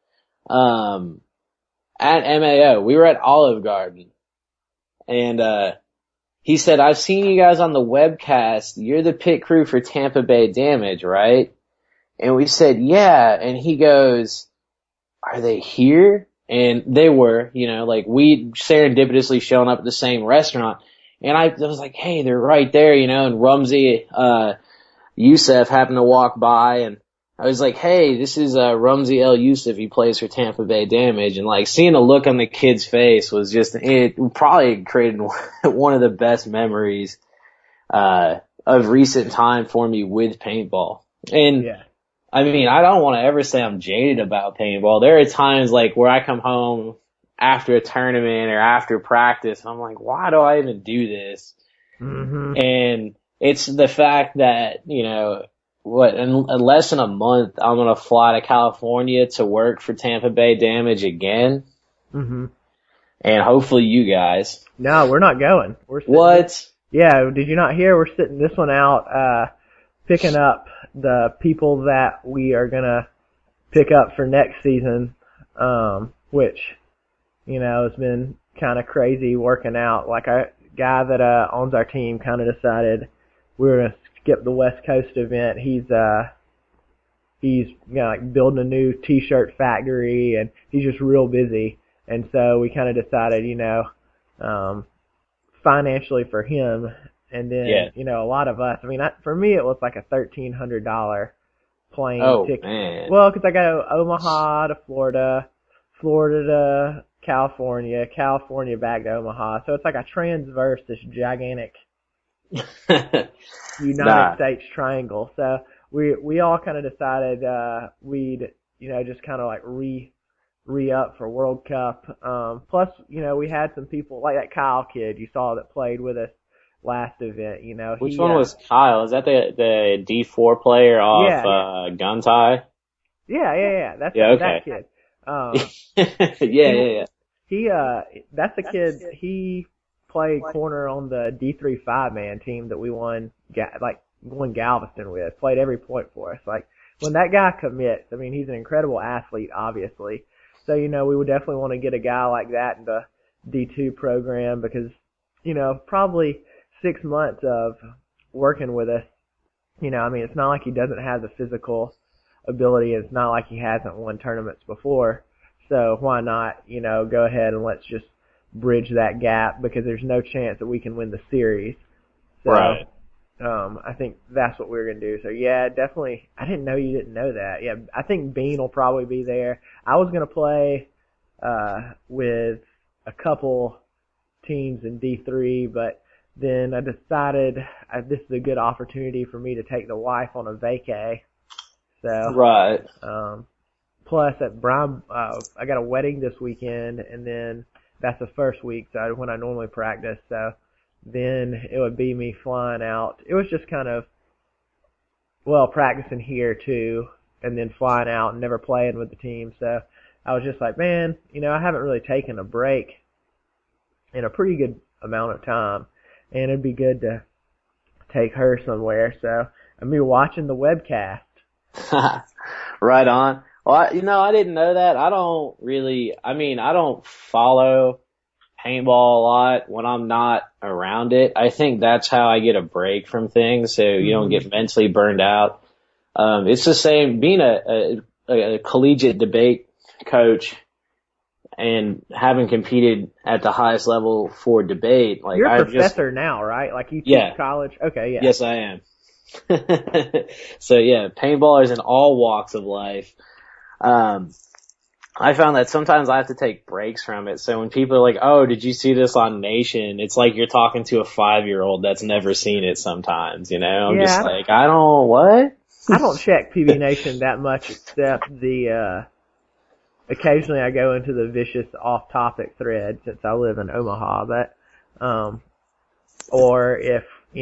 Speaker 3: at MAO. We were at Olive Garden, and he said, I've seen you guys on the webcast. You're the pit crew for Tampa Bay Damage, right? And we said, yeah. And he goes, are they here? And they were, you know, like, we serendipitously shown up at the same restaurant. And I was like, hey, they're right there, you know, and Rumsey Youssef happened to walk by, and I was like, hey, this is Rumsey El Youssef. He plays for Tampa Bay Damage. And, like, seeing the look on the kid's face was just, it probably created one of the best memories of recent time for me with paintball. And, yeah. I mean, I don't want to ever say I'm jaded about paintball. There are times, like, where I come home after a tournament or after practice, and I'm like, why do I even do this? Mm-hmm. And it's the fact that, you know, in less than a month, I'm going to fly to California to work for Tampa Bay Damage again. Mm-hmm. And hopefully you guys.
Speaker 2: No, we're not going. We're sitting.
Speaker 3: What?
Speaker 2: Yeah, did you not hear? We're sitting this one out, picking up the people that we are going to pick up for next season, which, you know, has been kind of crazy working out. Like, a guy that owns our team kind of decided we were going to skip the West Coast event. He's you know, like, building a new t-shirt factory, and he's just real busy. And so we kind of decided, you know, financially for him, and then, you know, a lot of us, I mean, for me it was like a $1,300 plane ticket. Man. Well, cause I got Omaha to Florida, Florida to California, California back to Omaha. So it's like I transverse this gigantic United States triangle. So we all kind of decided we'd, you know, just kind of like re-up for World Cup. Plus, you know, we had some people like that Kyle kid you saw that played with us last event, you know.
Speaker 3: Which one was Kyle? Is that the D4 player off Gun Tie?
Speaker 2: Yeah. That's that kid.
Speaker 3: Yeah.
Speaker 2: He that's the kid. He played corner on the D3 5-man team that we won Galveston with. Played every point for us. Like, when that guy commits, I mean, he's an incredible athlete, obviously. So, you know, we would definitely want to get a guy like that in the D2 program because, you know, probably 6 months of working with us, you know, I mean, it's not like he doesn't have the physical ability. It's not like he hasn't won tournaments before. So why not, you know, go ahead and let's just bridge that gap because there's no chance that we can win the series. So,
Speaker 3: right.
Speaker 2: I think that's what we're going to do. So yeah, definitely. I didn't know you didn't know that. Yeah, I think Bean will probably be there. I was going to play, with a couple teams in D3, but then I decided this is a good opportunity for me to take the wife on a vacay. So,
Speaker 3: right.
Speaker 2: Plus at Brian, I got a wedding this weekend, and then that's the first week, so when I normally practice, so then it would be me flying out. It was just kind of, well, practicing here too, and then flying out and never playing with the team, so I was just like, man, you know, I haven't really taken a break in a pretty good amount of time, and it'd be good to take her somewhere, so I'm be watching the webcast.
Speaker 3: Right on. Well, I didn't know that. I don't follow paintball a lot when I'm not around it. I think that's how I get a break from things so you don't get mentally burned out. It's the same being a collegiate debate coach and having competed at the highest level for debate. Like,
Speaker 2: you're a professor now, right? Like, you teach college? Okay, yeah.
Speaker 3: Yes, I am. So yeah, paintballers in all walks of life. I found that sometimes I have to take breaks from it. So when people are like, oh, did you see this on Nation? It's like you're talking to a 5-year-old that's never seen it sometimes, you know? I'm just like, what?
Speaker 2: I don't check PB Nation that much except occasionally I go into the vicious off-topic thread since I live in Omaha, but, or if,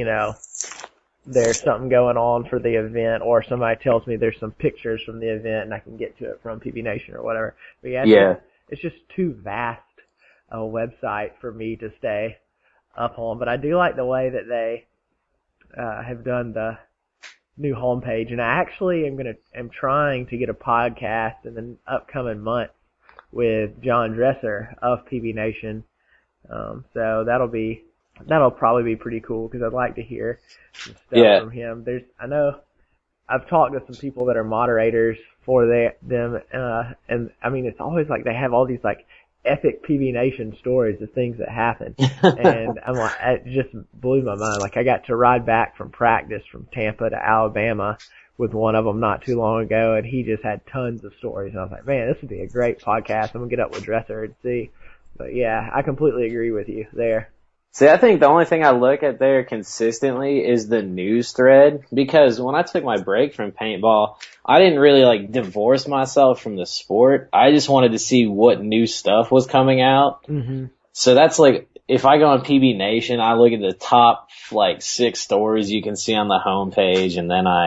Speaker 2: there's something going on for the event, or somebody tells me there's some pictures from the event and I can get to it from PB Nation or whatever. But it's just too vast a website for me to stay up on. But I do like the way that they have done the new homepage, and I actually am trying to get a podcast in the upcoming months with John Dresser of PB Nation. So that'll probably be pretty cool because I'd like to hear some stuff from him. I know I've talked to some people that are moderators for them, and I mean, it's always like they have all these like epic PB Nation stories of things that happen. And I'm like, it just blew my mind. Like I got to ride back from practice from Tampa to Alabama with one of them not too long ago, and he just had tons of stories. And I was like, man, this would be a great podcast. I'm gonna get up with Dresser and see. But yeah, I completely agree with you there.
Speaker 3: See, I think the only thing I look at there consistently is the news thread, because when I took my break from paintball, I didn't really like divorce myself from the sport. I just wanted to see what new stuff was coming out.
Speaker 2: Mm-hmm.
Speaker 3: So that's like, if I go on PB Nation, I look at the top like 6 stories you can see on the homepage, and then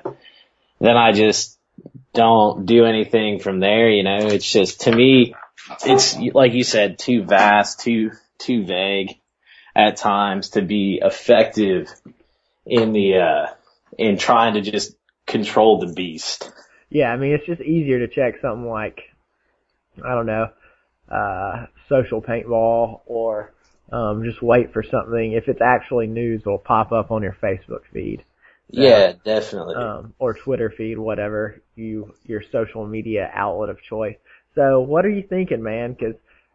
Speaker 3: I just don't do anything from there. It's just, to me, it's like you said, too vast, too vague at times to be effective in trying to just control the beast.
Speaker 2: Yeah, I mean, it's just easier to check something like, I don't know, social paintball, or just wait for something. If it's actually news, it'll pop up on your Facebook feed. So,
Speaker 3: yeah, definitely.
Speaker 2: Or Twitter feed, whatever your social media outlet of choice. So what are you thinking, man? Cause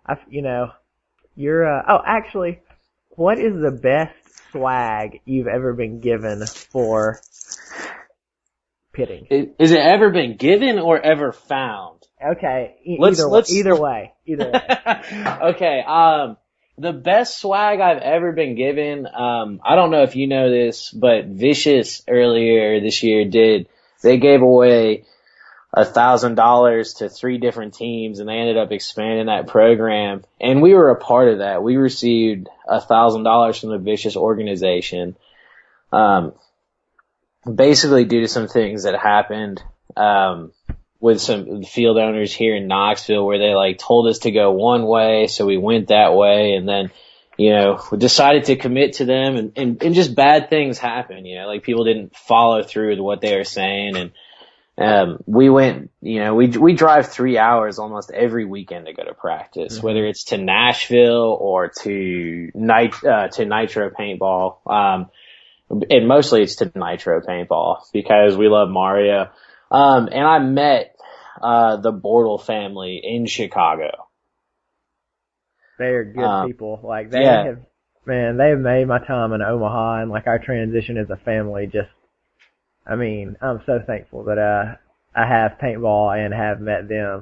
Speaker 2: you're, actually, what is the best swag you've ever been given for pitting?
Speaker 3: Is it ever been given or ever found?
Speaker 2: Okay, either way.
Speaker 3: Okay, the best swag I've ever been given, I don't know if you know this, but Vicious earlier this year they gave away $1,000 to 3 different teams, and they ended up expanding that program. And we were a part of that. We received $1,000 from the Vicious organization, basically due to some things that happened, with some field owners here in Knoxville, where they like told us to go one way, so we went that way, and then, we decided to commit to them, and just bad things happen, like people didn't follow through with what they were saying, and we went, we drive 3 hours almost every weekend to go to practice, whether it's to Nashville or to Nitro Paintball. And mostly it's to Nitro Paintball because we love Mario. And I met, the Bortle family in Chicago.
Speaker 2: They are good people. Like they have made my time in Omaha, and like our transition as a family I'm so thankful that I have paintball and have met them.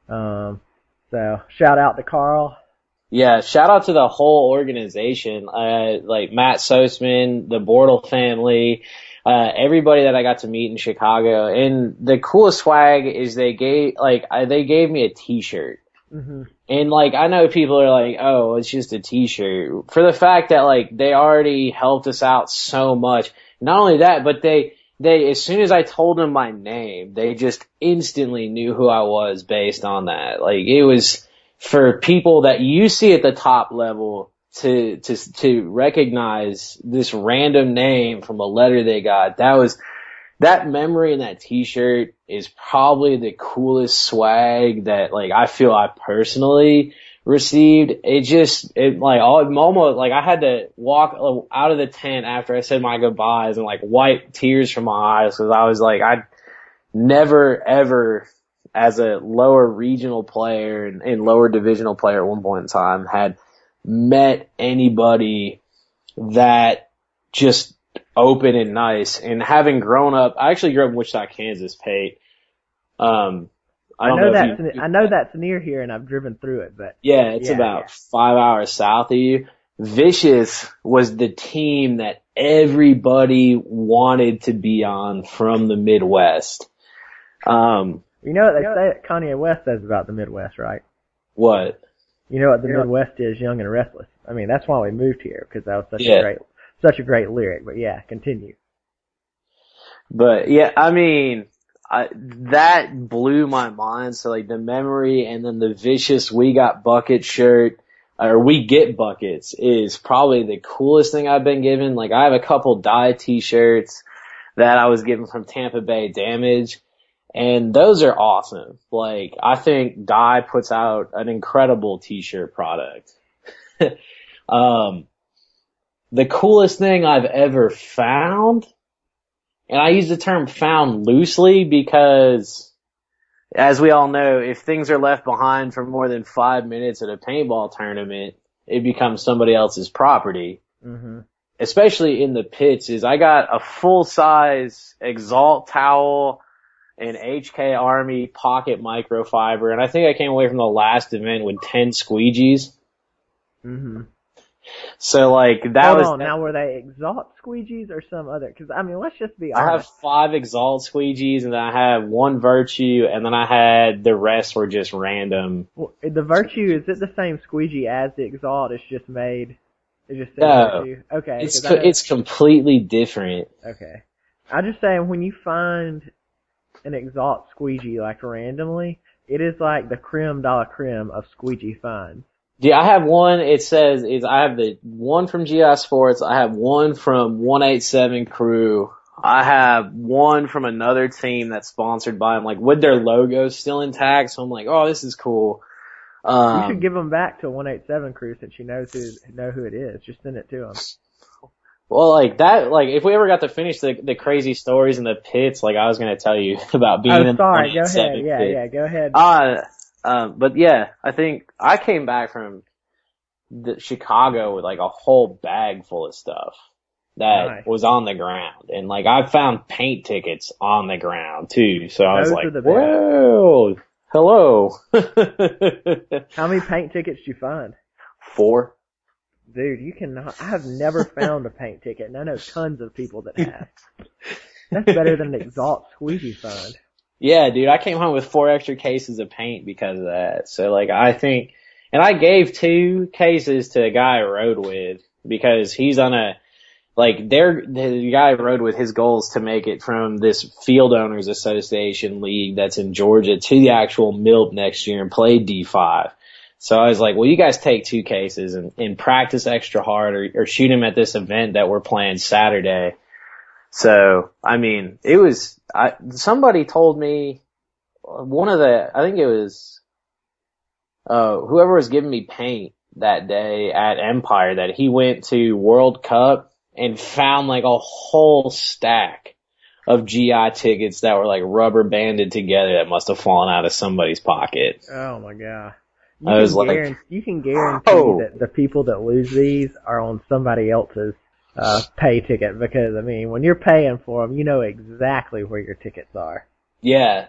Speaker 2: So shout out to Carl.
Speaker 3: Yeah, shout out to the whole organization, like Matt Sosman, the Bortle family, everybody that I got to meet in Chicago. And the coolest swag is they gave me a t-shirt.
Speaker 2: Mm-hmm.
Speaker 3: And like, I know people are like, oh, it's just a t-shirt, for the fact that like they already helped us out so much. Not only that, but they, as soon as I told them my name, they just instantly knew who I was based on that. Like, it was for people that you see at the top level to recognize this random name from a letter they got. That memory in that t-shirt is probably the coolest swag that like I feel I personally received. Almost like I had to walk out of the tent after I said my goodbyes and like wipe tears from my eyes, because I was like, I'd never ever, as a lower regional player and lower divisional player at one point in time, had met anybody that just open and nice. And having grown up, I actually grew up in Wichita, Kansas, Pate. I don't know
Speaker 2: I know that's near here, and I've driven through it, but
Speaker 3: yeah, it's about 5 hours south of you. Vicious was the team that everybody wanted to be on from the Midwest.
Speaker 2: You know what they say Kanye West says about the Midwest, right?
Speaker 3: What?
Speaker 2: You know what the Midwest is? Young and restless. I mean, that's why we moved here, because that was such a great lyric. But yeah, continue.
Speaker 3: But yeah, I mean, that blew my mind. So like the memory and then the Vicious We Got Bucket shirt, or We Get Buckets, is probably the coolest thing I've been given. Like I have a couple dye t-shirts that I was given from Tampa Bay Damage, and those are awesome. Like I think Dye puts out an incredible t-shirt product. The coolest thing I've ever found, and I use the term found loosely because, as we all know, if things are left behind for more than 5 minutes at a paintball tournament, it becomes somebody else's property.
Speaker 2: Mm-hmm.
Speaker 3: Especially in the pits, is I got a full-size Exalt towel, an HK Army pocket microfiber, and I think I came away from the last event with 10 squeegees.
Speaker 2: Mm-hmm.
Speaker 3: So like that
Speaker 2: Hold
Speaker 3: was.
Speaker 2: on, now were they Exalt squeegees or some other? Because I mean, let's just be honest.
Speaker 3: I have 5 Exalt squeegees, and then I have 1 Virtue, and then I had the rest were just random.
Speaker 2: Well, the Virtue, is it the same squeegee as the Exalt? It's just made. It just says
Speaker 3: No,
Speaker 2: Virtue. Okay,
Speaker 3: it's completely different.
Speaker 2: Okay, I'm just saying when you find an Exalt squeegee like randomly, it is like the creme de la creme of squeegee finds.
Speaker 3: Yeah, I have one, it says, I have the one from GI Sports, I have one from 187 Crew, I have one from another team that's sponsored by them, like with their logo still intact, so I'm like, oh, this is cool.
Speaker 2: You should give them back to 187 Crew since you know who it is. Just send it to them.
Speaker 3: Well, like that, like if we ever got to finish the crazy stories in the pits, like I was gonna tell you about being in the 187
Speaker 2: go ahead. Yeah, go ahead.
Speaker 3: But yeah, I think I came back from Chicago with like a whole bag full of stuff that was on the ground. And like I found paint tickets on the ground too. So I was like, whoa, hello.
Speaker 2: How many paint tickets did you find?
Speaker 3: 4.
Speaker 2: Dude, you cannot, I have never found a paint ticket, and I know tons of people that have. That's better than an Exalt squeegee find.
Speaker 3: Yeah, dude, I came home with 4 extra cases of paint because of that. So like I think, and I gave 2 cases to a guy I rode with because he's on the guy I rode with, his goal is to make it from this Field Owners Association league that's in Georgia to the actual MILP next year and play D5. So I was like, well, you guys take 2 cases and practice extra hard or shoot him at this event that we're playing Saturday. So, I mean, somebody told me, I think it was, whoever was giving me paint that day at Empire, that he went to World Cup and found like a whole stack of GI tickets that were like rubber banded together that must have fallen out of somebody's pocket.
Speaker 2: Oh my god. You can guarantee that the people that lose these are on somebody else's pay ticket, because I mean, when you're paying for them, you know exactly where your tickets are.
Speaker 3: Yeah.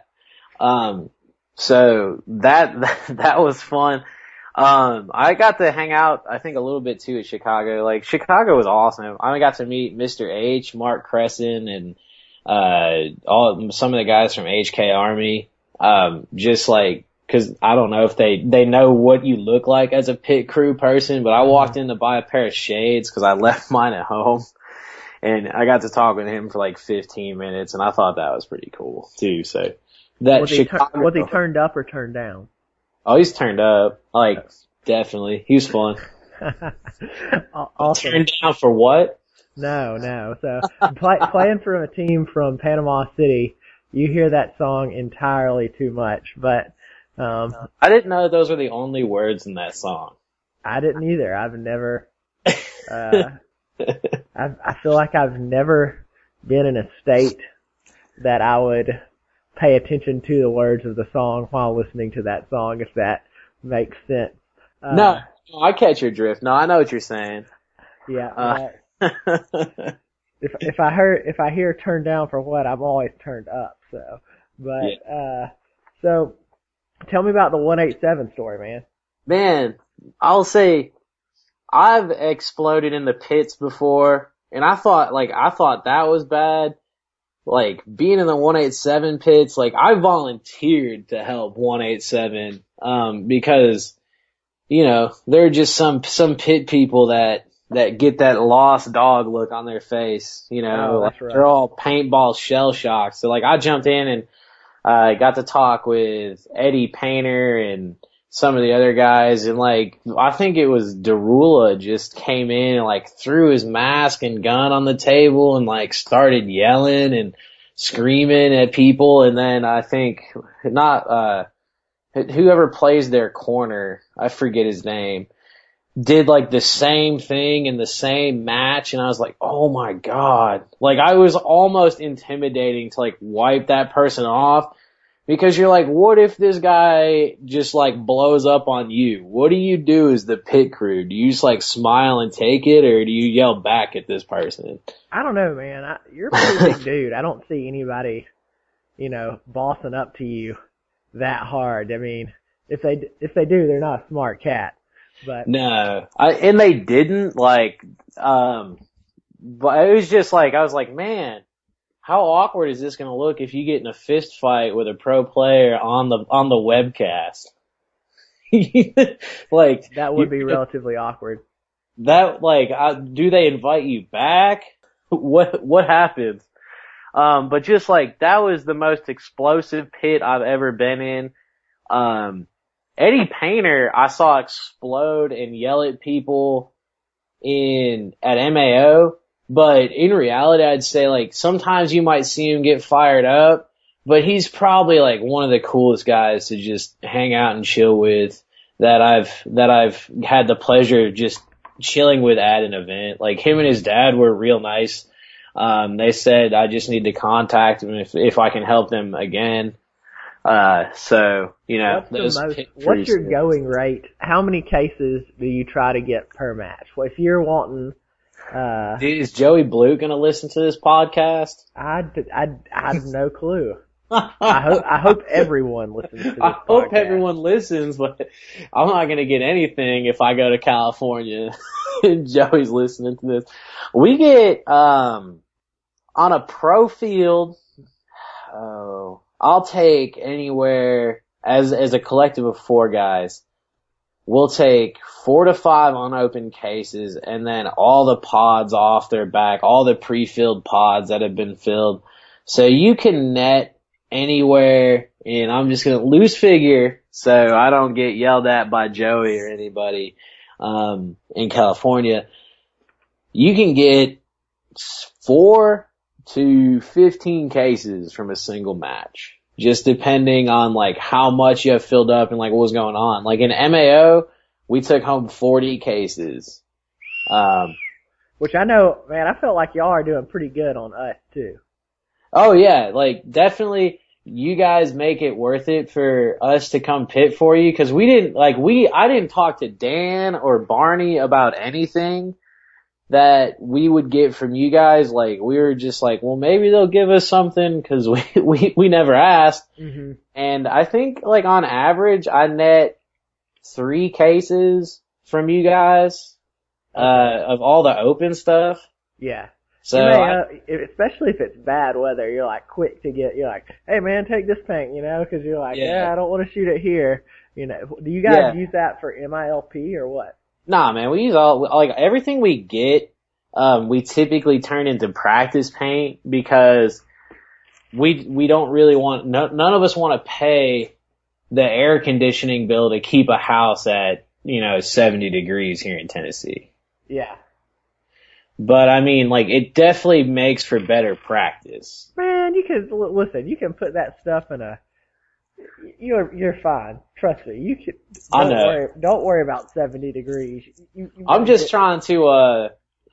Speaker 3: So that was fun. I got to hang out, I think, a little bit too at Chicago. Like, Chicago was awesome. I got to meet Mr. H, Mark Crescent, and some of the guys from HK Army. Just like, cause I don't know if they know what you look like as a pit crew person, but I walked in to buy a pair of shades cause I left mine at home, and I got to talk with him for like 15 minutes, and I thought that was pretty cool too. So
Speaker 2: was he turned up or turned down?
Speaker 3: Oh, he's turned up. Like, definitely. He was fun.
Speaker 2: Awesome.
Speaker 3: Turned down for what?
Speaker 2: No. So, playing for a team from Panama City, you hear that song entirely too much, but,
Speaker 3: I didn't know those were the only words in that song.
Speaker 2: I didn't either. I've never, I feel like I've never been in a state that I would pay attention to the words of the song while listening to that song, if that makes sense.
Speaker 3: No, I catch your drift. No, I know what you're saying.
Speaker 2: Yeah. If I hear turned down for what, I'm always turned up. So, but so Tell me about the 187 story, man.
Speaker 3: Man, I'll say I've exploded in the pits before, and I thought that was bad. Like, being in the 187 pits, like, I volunteered to help 187, because, you know, there are just some pit people that get that lost dog look on their face, you know,
Speaker 2: that's right.
Speaker 3: They're all paintball shell shocked. So, like, I jumped in and, got to talk with Eddie Painter and some of the other guys, and like, I think it was Derula just came in and like threw his mask and gun on the table and like started yelling and screaming at people, and then I think whoever plays their corner, I forget his name, did like the same thing in the same match, and I was like, oh my god. Like, I was almost intimidating to like wipe that person off, because you're like, what if this guy just like blows up on you? What do you do as the pit crew? Do you just like smile and take it, or do you yell back at this person?
Speaker 2: I don't know, man. You're a pretty big dude. I don't see anybody, you know, bossing up to you that hard. I mean, if they do, they're not a smart cat. But
Speaker 3: no, and they didn't like, but it was just like, I was like, man, how awkward is this going to look if you get in a fist fight with a pro player on the webcast? Like,
Speaker 2: that would be relatively awkward.
Speaker 3: That, like, do they invite you back? What happens? But just like, that was the most explosive pit I've ever been in. Eddie Painter, I saw explode and yell at people at MAO. But in reality, I'd say, like, sometimes you might see him get fired up, but he's probably like one of the coolest guys to just hang out and chill with that I've had the pleasure of just chilling with at an event. Like, him and his dad were real nice. They said I just need to contact him if I can help them again. So, you know,
Speaker 2: what's your going rate? How many cases do you try to get per match? Well, if you're wanting,
Speaker 3: is Joey Blue gonna listen to this podcast?
Speaker 2: I have no clue. I hope everyone listens to this podcast.
Speaker 3: I hope everyone listens, but I'm not gonna get anything if I go to California and Joey's listening to this. We get, on a pro field, I'll take anywhere, as a collective of 4 guys, we'll take 4 to 5 unopened cases, and then all the pods off their back, all the pre-filled pods that have been filled. So you can net anywhere, and I'm just gonna loose figure so I don't get yelled at by Joey or anybody, in California. You can get 4 to 15 cases from a single match, just depending on like how much you have filled up and like what was going on. Like in MAO, we took home 40 cases.
Speaker 2: Which I know, man, I felt like y'all are doing pretty good on us too.
Speaker 3: Oh yeah, like definitely you guys make it worth it for us to come pit for you, cause I didn't talk to Dan or Barney about anything that we would get from you guys. Like, we were just like, well, maybe they'll give us something, cause we never asked.
Speaker 2: Mm-hmm.
Speaker 3: And I think, like, on average, I net 3 cases from you guys, of all the open stuff.
Speaker 2: Yeah.
Speaker 3: So,
Speaker 2: especially if it's bad weather, you're like quick to you're like, hey man, take this paint, you know, cause you're like, yeah, I don't want to shoot it here. You know, do you guys use that for MILP or what?
Speaker 3: Nah, man, we use like, everything we get, we typically turn into practice paint, because we don't really none of us want to pay the air conditioning bill to keep a house at, 70 degrees here in Tennessee.
Speaker 2: Yeah.
Speaker 3: But I mean, like, it definitely makes for better practice.
Speaker 2: Man, you can put that stuff in you're fine. Trust me. You can. Don't worry about 70 degrees.
Speaker 3: I'm just trying to,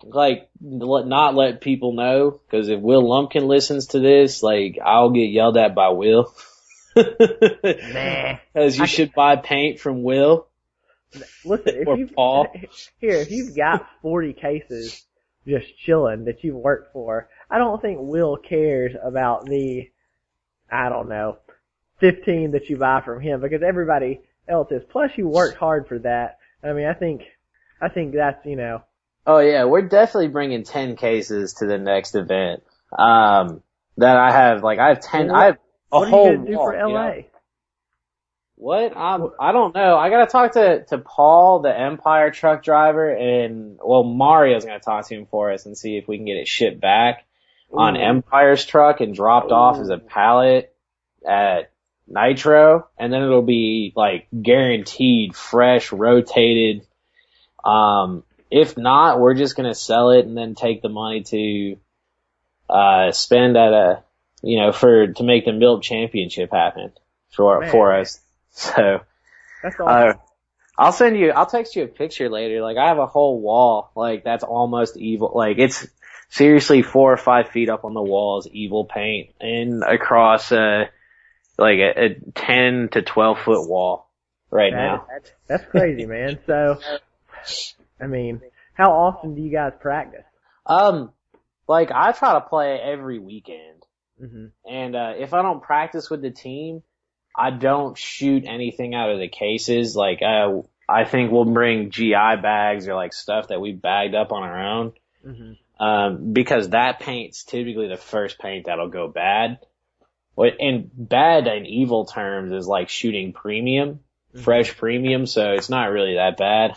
Speaker 3: not let people know, because if Will Lumpkin listens to this, like, I'll get yelled at by Will.
Speaker 2: Nah.
Speaker 3: Because you should buy paint from Will.
Speaker 2: Listen, if you've got 40 cases just chilling that you've worked for, I don't think Will cares about the, I don't know, 15 that you buy from him because everybody else is. Plus, you worked hard for that. I mean, I think that's, you know.
Speaker 3: Oh yeah, we're definitely bringing 10 cases to the next event. That I have 10, I have a
Speaker 2: what
Speaker 3: whole
Speaker 2: are you going to do
Speaker 3: wall,
Speaker 2: for LA?
Speaker 3: you know? What? I don't know. I gotta talk to Paul, the Empire truck driver, and, well, Mario's gonna talk to him for us and see if we can get it shipped back on Empire's truck and dropped off as a pallet at Nitro, and then it'll be, like, guaranteed fresh, rotated. If not, we're just gonna sell it and then take the money to, spend at to make the Milk Championship happen for us. So,
Speaker 2: that's awesome.
Speaker 3: I'll text you a picture later. Like, I have a whole wall, like, that's almost evil. Like, it's seriously 4 or 5 feet up on the wall is evil paint and across, a 10 to 12 foot wall now.
Speaker 2: That's crazy, man. So, I mean, how often do you guys practice?
Speaker 3: I try to play every weekend.
Speaker 2: Mm-hmm.
Speaker 3: And, if I don't practice with the team, I don't shoot anything out of the cases. Like, I think we'll bring GI bags or, like, stuff that we bagged up on our own.
Speaker 2: Mm-hmm.
Speaker 3: Because that paint's typically the first paint that'll go bad. And bad in evil terms is like shooting premium, fresh premium, so it's not really that bad.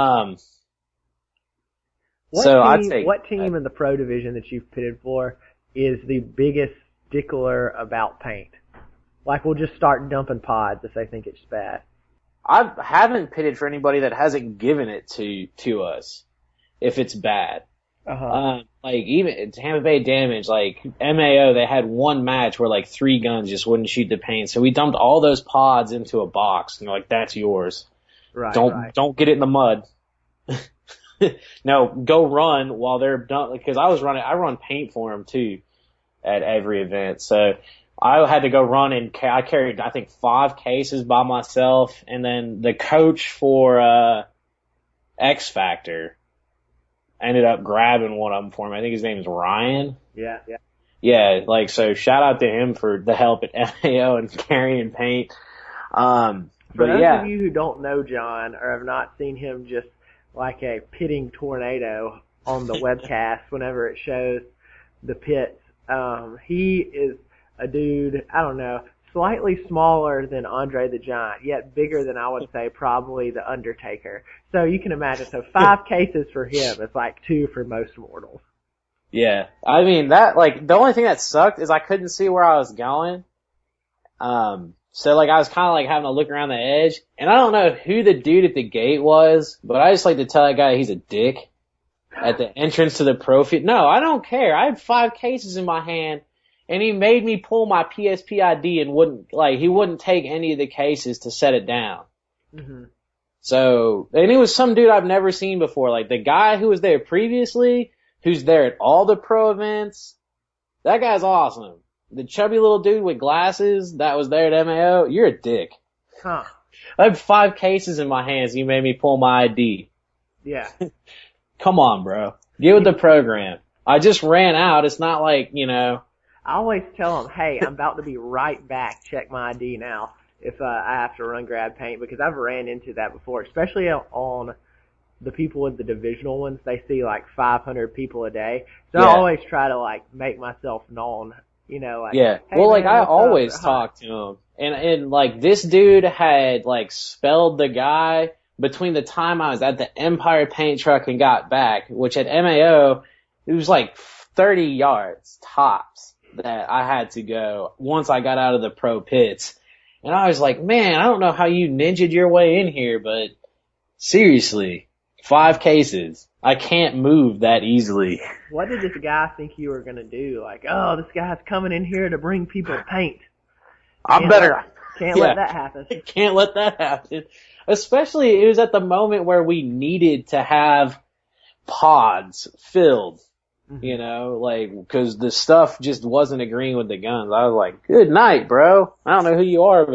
Speaker 2: What team in the pro division that you've pitted for is the biggest stickler about paint? Like, we'll just start dumping pods if they think it's bad.
Speaker 3: I haven't pitted for anybody that hasn't given it to us if it's bad. Like, even Tampa Bay Damage, like, MAO, they had one match where, like, 3 guns just wouldn't shoot the paint. So we dumped all those pods into a box, and they're like, that's yours.
Speaker 2: Right.
Speaker 3: Don't get it in the mud. No, go run while they're done. Because I run paint for them, too, at every event. So I had to go run, and I carried, I think, 5 cases by myself. And then the coach for X Factor ended up grabbing one of them for me. I think his name is Ryan.
Speaker 2: Yeah.
Speaker 3: Yeah, like, so shout out to him for the help at MAO and carrying paint.
Speaker 2: For those of you who don't know John or have not seen him just like a pitting tornado on the webcast whenever it shows the pits, he is a dude, I don't know, slightly smaller than Andre the Giant, yet bigger than, I would say, probably the Undertaker. So you can imagine, so 5 cases for him is like 2 for most mortals.
Speaker 3: Yeah. I mean, the only thing that sucked is I couldn't see where I was going. So, like, I was kind of, like, having to look around the edge. And I don't know who the dude at the gate was, but I just like to tell that guy he's a dick at the entrance to the pro field. No, I don't care. I had 5 cases in my hand, and he made me pull my PSP ID and he wouldn't take any of the cases to set it down.
Speaker 2: Mm-hmm.
Speaker 3: So, and it was some dude I've never seen before. Like, the guy who was there previously, who's there at all the pro events, that guy's awesome. The chubby little dude with glasses that was there at MAO, you're a dick.
Speaker 2: Huh.
Speaker 3: I have 5 cases in my hands, you made me pull my ID.
Speaker 2: Yeah.
Speaker 3: Come on, bro. Get with the program. I just ran out. It's not like,
Speaker 2: I always tell them, hey, I'm about to be right back. Check my ID now if I have to run grab paint, because I've ran into that before, especially on the people in the divisional ones. They see like 500 people a day. So I always try to like make myself known, Hey,
Speaker 3: well, like, I always talk to him. And like, this dude had like spelled the guy between the time I was at the Empire paint truck and got back, which at MAO, it was like 30 yards tops that I had to go once I got out of the pro pits. And I was like, man, I don't know how you ninja'd your way in here, but seriously, 5 cases. I can't move that easily.
Speaker 2: What did this guy think you were going to do? Like, oh, this guy's coming in here to bring people paint.
Speaker 3: Can't
Speaker 2: let that happen.
Speaker 3: Can't let that happen. Especially, it was at the moment where we needed to have pods filled.
Speaker 2: Mm-hmm.
Speaker 3: Cause the stuff just wasn't agreeing with the guns. I was like, good night, bro. I don't know who you are,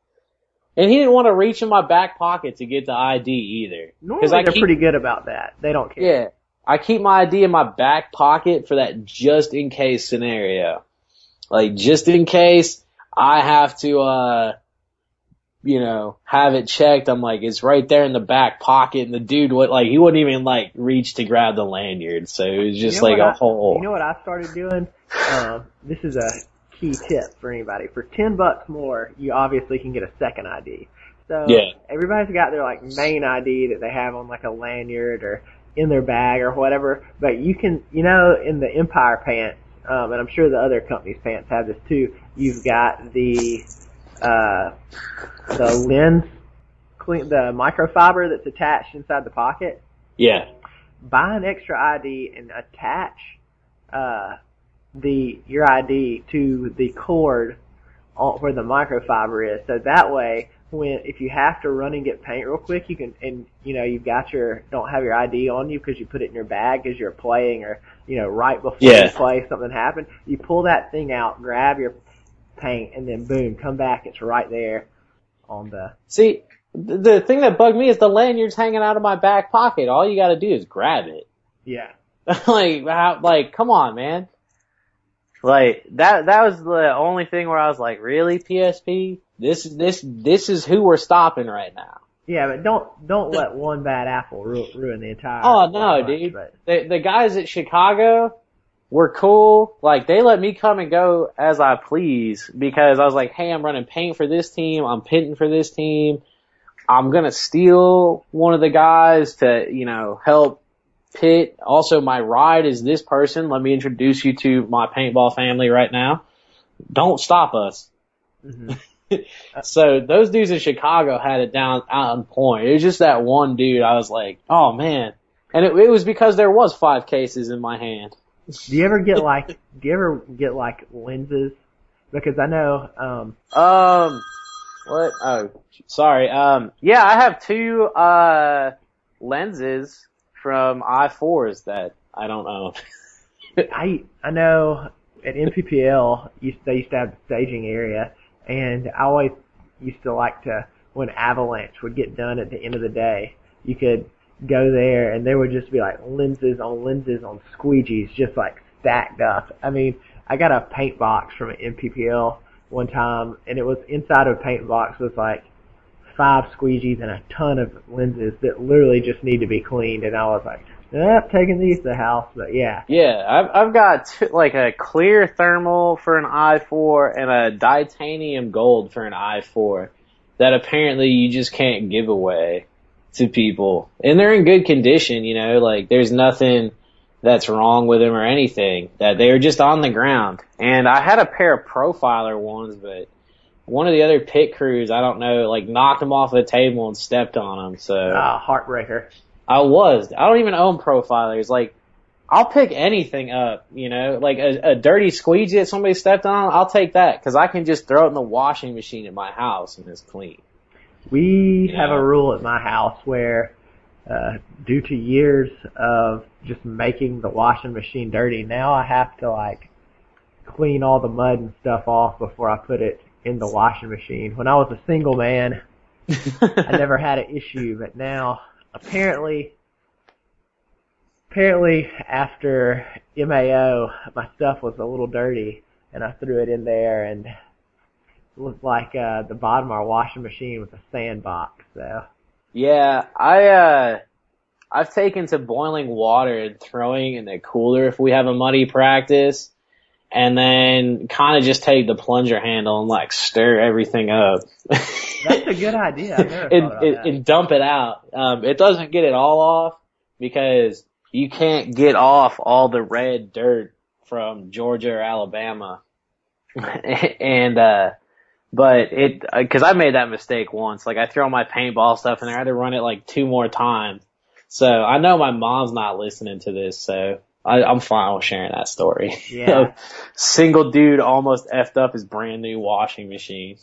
Speaker 3: and he didn't want to reach in my back pocket to get the ID either.
Speaker 2: Normally they're pretty good about that. They don't care.
Speaker 3: Yeah. I keep my ID in my back pocket for that just in case scenario. Like, just in case I have to, have it checked. I'm like, it's right there in the back pocket, and the dude he wouldn't even reach to grab the lanyard, so it was just a whole.
Speaker 2: You know what I started doing? This is a key tip for anybody. For $10 more, you obviously can get a second ID. So everybody's got their main ID that they have on a lanyard or in their bag or whatever, but you can, in the Empire pants, and I'm sure the other company's pants have this too, you've got the lens, the microfiber that's attached inside the pocket.
Speaker 3: Yeah.
Speaker 2: Buy an extra ID and attach your ID to the cord where the microfiber is. So that way, if you have to run and get paint real quick, you can, and you've got don't have your ID on you because you put it in your bag because you're playing, or right before you play something happened, you pull that thing out, grab your paint, and then boom, come back, it's right there on the.
Speaker 3: See, the thing that bugged me is the lanyard's hanging out of my back pocket. All you got to do is grab it.
Speaker 2: Yeah.
Speaker 3: Come on, man. That was the only thing where I was like, really, PSP? This is who we're stopping right now.
Speaker 2: Yeah, but don't let one bad apple ruin the entire.
Speaker 3: Oh no, dude. The guys at Chicago were cool. They let me come and go as I please because I was like, hey, I'm running paint for this team. I'm pitting for this team. I'm gonna steal one of the guys to, help pit. Also, my ride is this person. Let me introduce you to my paintball family right now. Don't stop us.
Speaker 2: Mm-hmm.
Speaker 3: So those dudes in Chicago had it out on point. It was just that one dude. I was like, oh man. And it was because there was 5 cases in my hand.
Speaker 2: Do you ever get lenses? Because I know,
Speaker 3: what? Oh, sorry. Yeah, I have 2, lenses from I4s that I don't own.
Speaker 2: I know at MPPL, they used to have the staging area, and I always used to like to, when Avalanche would get done at the end of the day, you could go there and there would just be lenses on squeegees just stacked up. I mean, I got a paint box from an MPPL one time, and it was inside of a paint box was 5 squeegees and a ton of lenses that literally just need to be cleaned, and I was like, taking these to the house, but yeah.
Speaker 3: Yeah, I've got a clear thermal for an I4 and a titanium gold for an I4 that apparently you just can't give away to people. And they're in good condition, there's nothing that's wrong with them or anything, that they're just on the ground. And I had a pair of Profiler ones, but one of the other pit crews, I don't know, knocked them off the table and stepped on them, so.
Speaker 2: Heartbreaker.
Speaker 3: I don't even own Profilers. I'll pick anything up, a dirty squeegee that somebody stepped on, I'll take that, cause I can just throw it in the washing machine at my house and it's clean.
Speaker 2: We have a rule at my house where, due to years of just making the washing machine dirty, now I have to clean all the mud and stuff off before I put it in the washing machine. When I was a single man, I never had an issue, but now, apparently after MAO, my stuff was a little dirty, and I threw it in there, and it looked like the bottom of our washing machine was a sandbox. So
Speaker 3: yeah, I've taken to boiling water and throwing in the cooler if we have a muddy practice, and then kind of just take the plunger handle and stir everything up.
Speaker 2: That's a good idea. I never thought about that.
Speaker 3: And dump it out. It doesn't get it all off because you can't get off all the red dirt from Georgia or Alabama. And, but cause I made that mistake once. I throw my paintball stuff in there. I had to run it 2 more times. So I know my mom's not listening to this, so I'm fine with sharing that story.
Speaker 2: Yeah.
Speaker 3: Single dude almost effed up his brand new washing machine.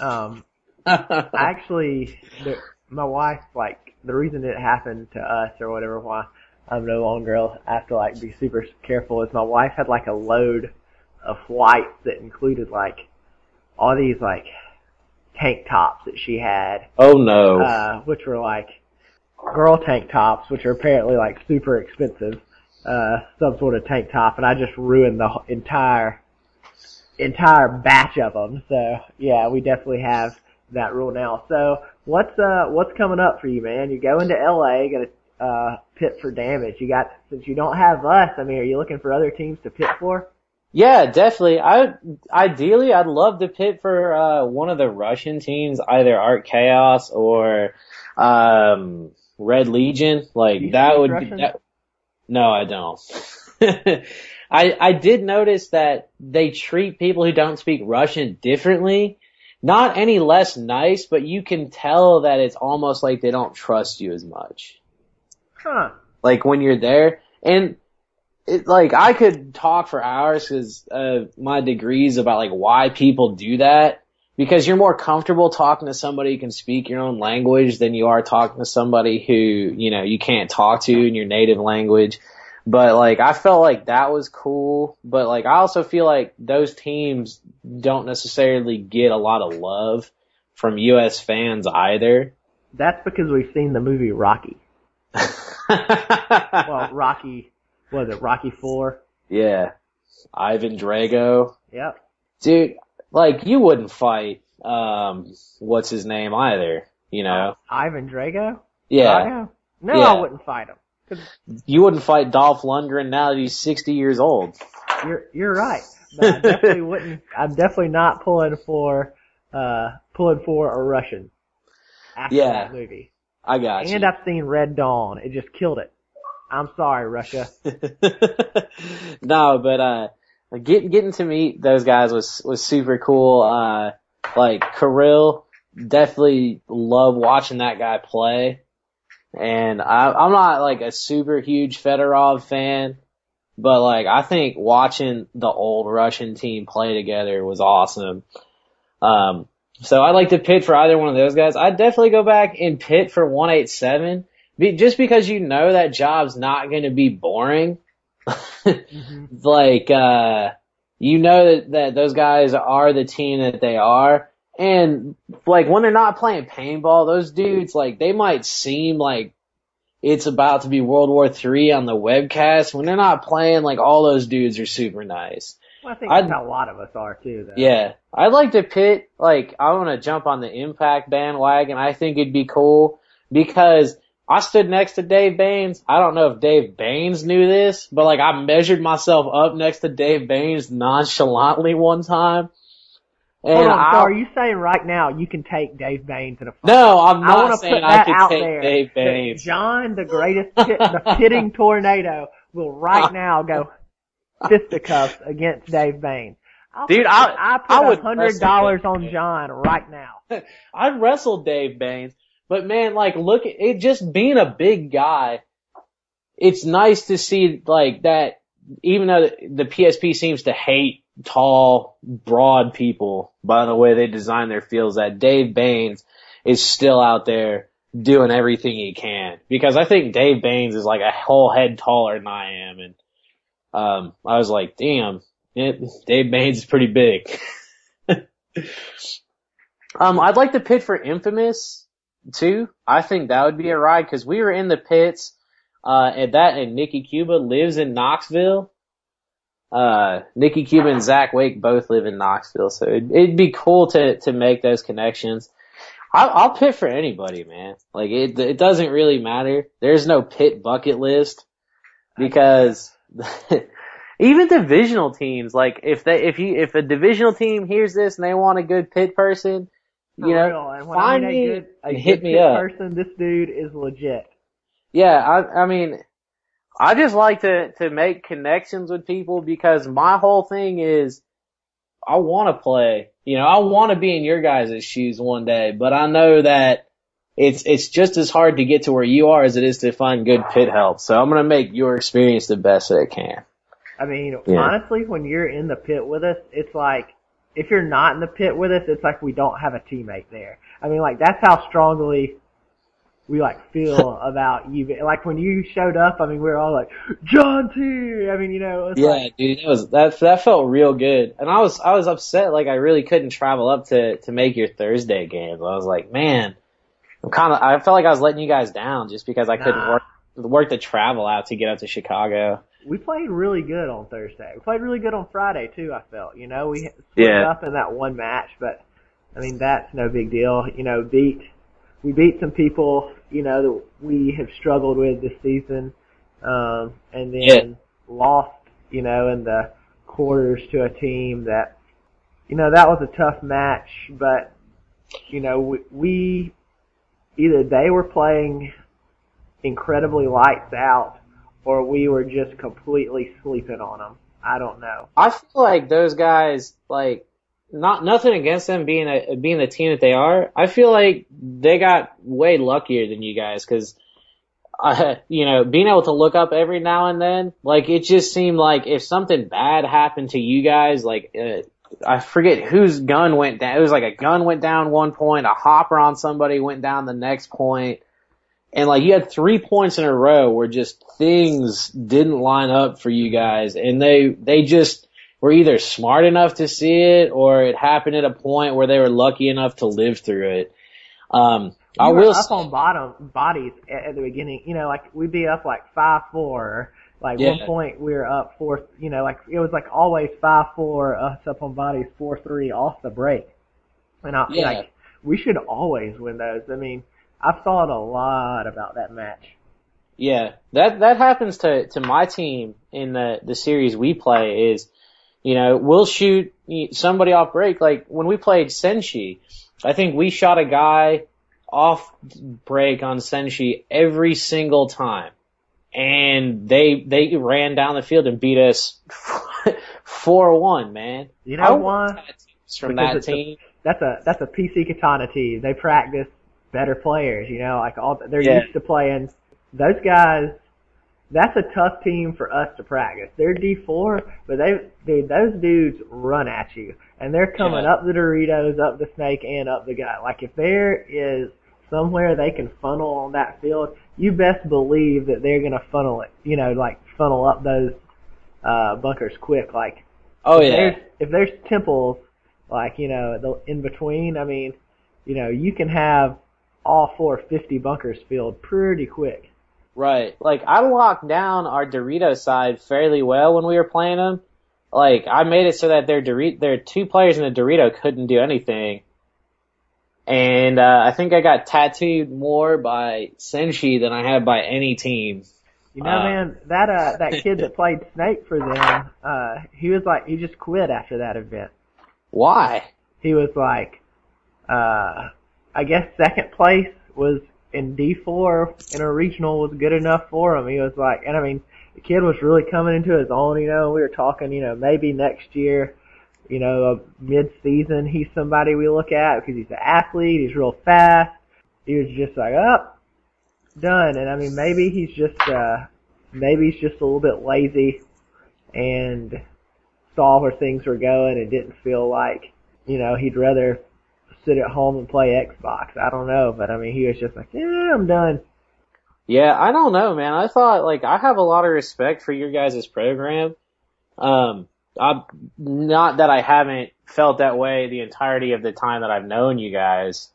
Speaker 2: Actually, my wife, the reason it happened to us or whatever, why I'm no longer have to be super careful, is my wife had a load of whites that included all these tank tops that she had.
Speaker 3: Oh no.
Speaker 2: Which were girl tank tops, which are apparently super expensive. Some sort of tank top, and I just ruined the entire entire batch of them. So yeah, we definitely have that rule now. So what's coming up for you, man? You're going to LA, going to pit for Damage. Since you don't have us, I mean, are you looking for other teams to pit for?
Speaker 3: Yeah, definitely. Ideally, I'd love to pit for one of the Russian teams, either Art Chaos or Red Legion. Like that would be that. No, I don't. I did notice that they treat people who don't speak Russian differently. Not any less nice, but you can tell that it's almost like they don't trust you as much.
Speaker 2: Huh.
Speaker 3: Like when you're there. And I could talk for hours because my degrees about like why people do that. Because you're more comfortable talking to somebody who can speak your own language than you are talking to somebody who, you can't talk to in your native language. But like, I felt like that was cool. But like, I also feel like those teams don't necessarily get a lot of love from U.S. fans either.
Speaker 2: That's because we've seen the movie Rocky. Well, Rocky, what is it, Rocky 4?
Speaker 3: Yeah. Ivan Drago.
Speaker 2: Yep.
Speaker 3: Dude, like, you wouldn't fight, what's his name either,
Speaker 2: Ivan Drago?
Speaker 3: Yeah.
Speaker 2: Drago? No,
Speaker 3: yeah.
Speaker 2: I wouldn't fight him.
Speaker 3: You wouldn't fight Dolph Lundgren now that he's 60 years old.
Speaker 2: You're right. But I definitely wouldn't. I'm definitely not pulling for a Russian after that movie.
Speaker 3: I got you.
Speaker 2: And I've seen Red Dawn. It just killed it. I'm sorry, Russia.
Speaker 3: No, but getting to meet those guys was super cool. Like Kirill, definitely love watching that guy play. And I'm not like a super huge Fedorov fan, but like I think watching the old Russian team play together was awesome. So I'd like to pit for either one of those guys. I'd definitely go back and pit for 187, just because that job's not going to be boring.
Speaker 2: Mm-hmm.
Speaker 3: Like, that those guys are the team that they are. And like when they're not playing paintball, those dudes, like, they might seem like it's about to be World War III on the webcast. When they're not playing, like, all those dudes are super nice.
Speaker 2: Well, I think that's how a lot of us are too, though.
Speaker 3: Yeah. I'd like to pit, like, I want to jump on the Impact bandwagon. I think it'd be cool because I stood next to Dave Baines. I don't know if Dave Baines knew this, but like I measured myself up next to Dave Baines nonchalantly one time. And
Speaker 2: hold on, so are you saying right now you can take Dave Baines in a fight?
Speaker 3: No, I'm not saying I can take Dave Baines.
Speaker 2: John, the greatest the pitting tornado, will right now go fisticuffs against Dave Baines.
Speaker 3: Dude,
Speaker 2: I put $100 on John right now.
Speaker 3: I'd wrestle Dave Baines, but man, like, look at it, just being a big guy. It's nice to see like that, even though the PSP seems to hate tall, broad people by the way they design their fields, that Dave Baines is still out there doing everything he can. Because I think Dave Baines is like a whole head taller than I am. And, I was like, damn, Dave Baines is pretty big. I'd like to pit for Infamous too. I think that would be a ride because we were in the pits, and Nikki Cuba lives in Knoxville. Nikki Cuba and Zach Wake both live in Knoxville, so it'd be cool to make those connections. I'll pit for anybody, man. Like it doesn't really matter. There's no pit bucket list because even divisional teams, like if a divisional team hears this and they want a good pit person, find me and hit me up.
Speaker 2: Person, this dude is legit.
Speaker 3: Yeah, I mean, I just like to make connections with people because my whole thing is I want to play. I want to be in your guys' shoes one day, but I know that it's just as hard to get to where you are as it is to find good pit help. So I'm going to make your experience the best that it can.
Speaker 2: I mean, honestly, when you're in the pit with us, it's like, if you're not in the pit with us, it's like we don't have a teammate there. I mean, like, that's how strongly we, like, feel about you. Like, when you showed up, I mean, we were all like, John T! I mean,
Speaker 3: dude, that felt real good. And I was upset, like, I really couldn't travel up to make your Thursday games. I was like, man, I felt like I was letting you guys down just because I couldn't work the travel out to get up to Chicago.
Speaker 2: we played really good on Thursday. We played really good on Friday too, I felt. You know, we split up in that one match, but I mean, that's no big deal. You know, we beat some people, you know, that we have struggled with this season, and then lost, you know, in the quarters to a team that, you know, that was a tough match, but, you know, we either they were playing incredibly lights out or we were just completely sleeping on them. I don't know.
Speaker 3: I feel like those guys, like, nothing against them being the team that they are. I feel like they got way luckier than you guys because, you know, being able to look up every now and then, like, it just seemed like if something bad happened to you guys, like, I forget whose gun went down. It was like a gun went down one point, a hopper on somebody went down the next point. And like you had 3 points in a row where just things didn't line up for you guys, and they just were either smart enough to see it or it happened at a point where they were lucky enough to live through it.
Speaker 2: I will up on bodies at the beginning, you know, like we'd be up like 5-4. Like one point we were up 4, you know, like it was like always 5-4, us up on bodies 4-3 off the break. And like we should always win those. I mean, I've thought a lot about that match.
Speaker 3: Yeah, that happens to my team in the series we play is, you know, we'll shoot somebody off break. Like when we played Senshi, I think we shot a guy off break on Senshi every single time. And they ran down the field and beat us 4-1, man.
Speaker 2: You know why?
Speaker 3: From that team.
Speaker 2: That's a PC Katana team. They practice better players, you know, like they're used to playing those guys. That's a tough team for us to practice. They're D4, but those dudes run at you, and they're coming up the Doritos, up the snake, and up the guy. Like if there is somewhere they can funnel on that field, you best believe that they're gonna funnel it. You know, like funnel up those bunkers quick. Like if there's temples, like you know, in between. I mean, you know, you can have all 450 bunkers filled pretty quick.
Speaker 3: Right. Like, I locked down our Dorito side fairly well when we were playing them. Like, I made it so that their 2 players in the Dorito couldn't do anything. And, I think I got tattooed more by Senshi than I had by any team.
Speaker 2: You know, man, that kid that played Snake for them, he just quit after that event.
Speaker 3: Why?
Speaker 2: He was like, I guess second place was in D4 in a regional was good enough for him. He was like, and I mean, the kid was really coming into his own, you know, we were talking, you know, maybe next year, you know, mid-season, he's somebody we look at because he's an athlete, he's real fast. He was just like, done. And I mean, maybe he's just a little bit lazy and saw where things were going and didn't feel like, you know, he'd rather sit at home and play Xbox. I don't know, but I mean, he was just like, I'm done.
Speaker 3: Yeah, I don't know, man. I thought, like, I have a lot of respect for your guys' program. Not that I haven't felt that way the entirety of the time that I've known you guys.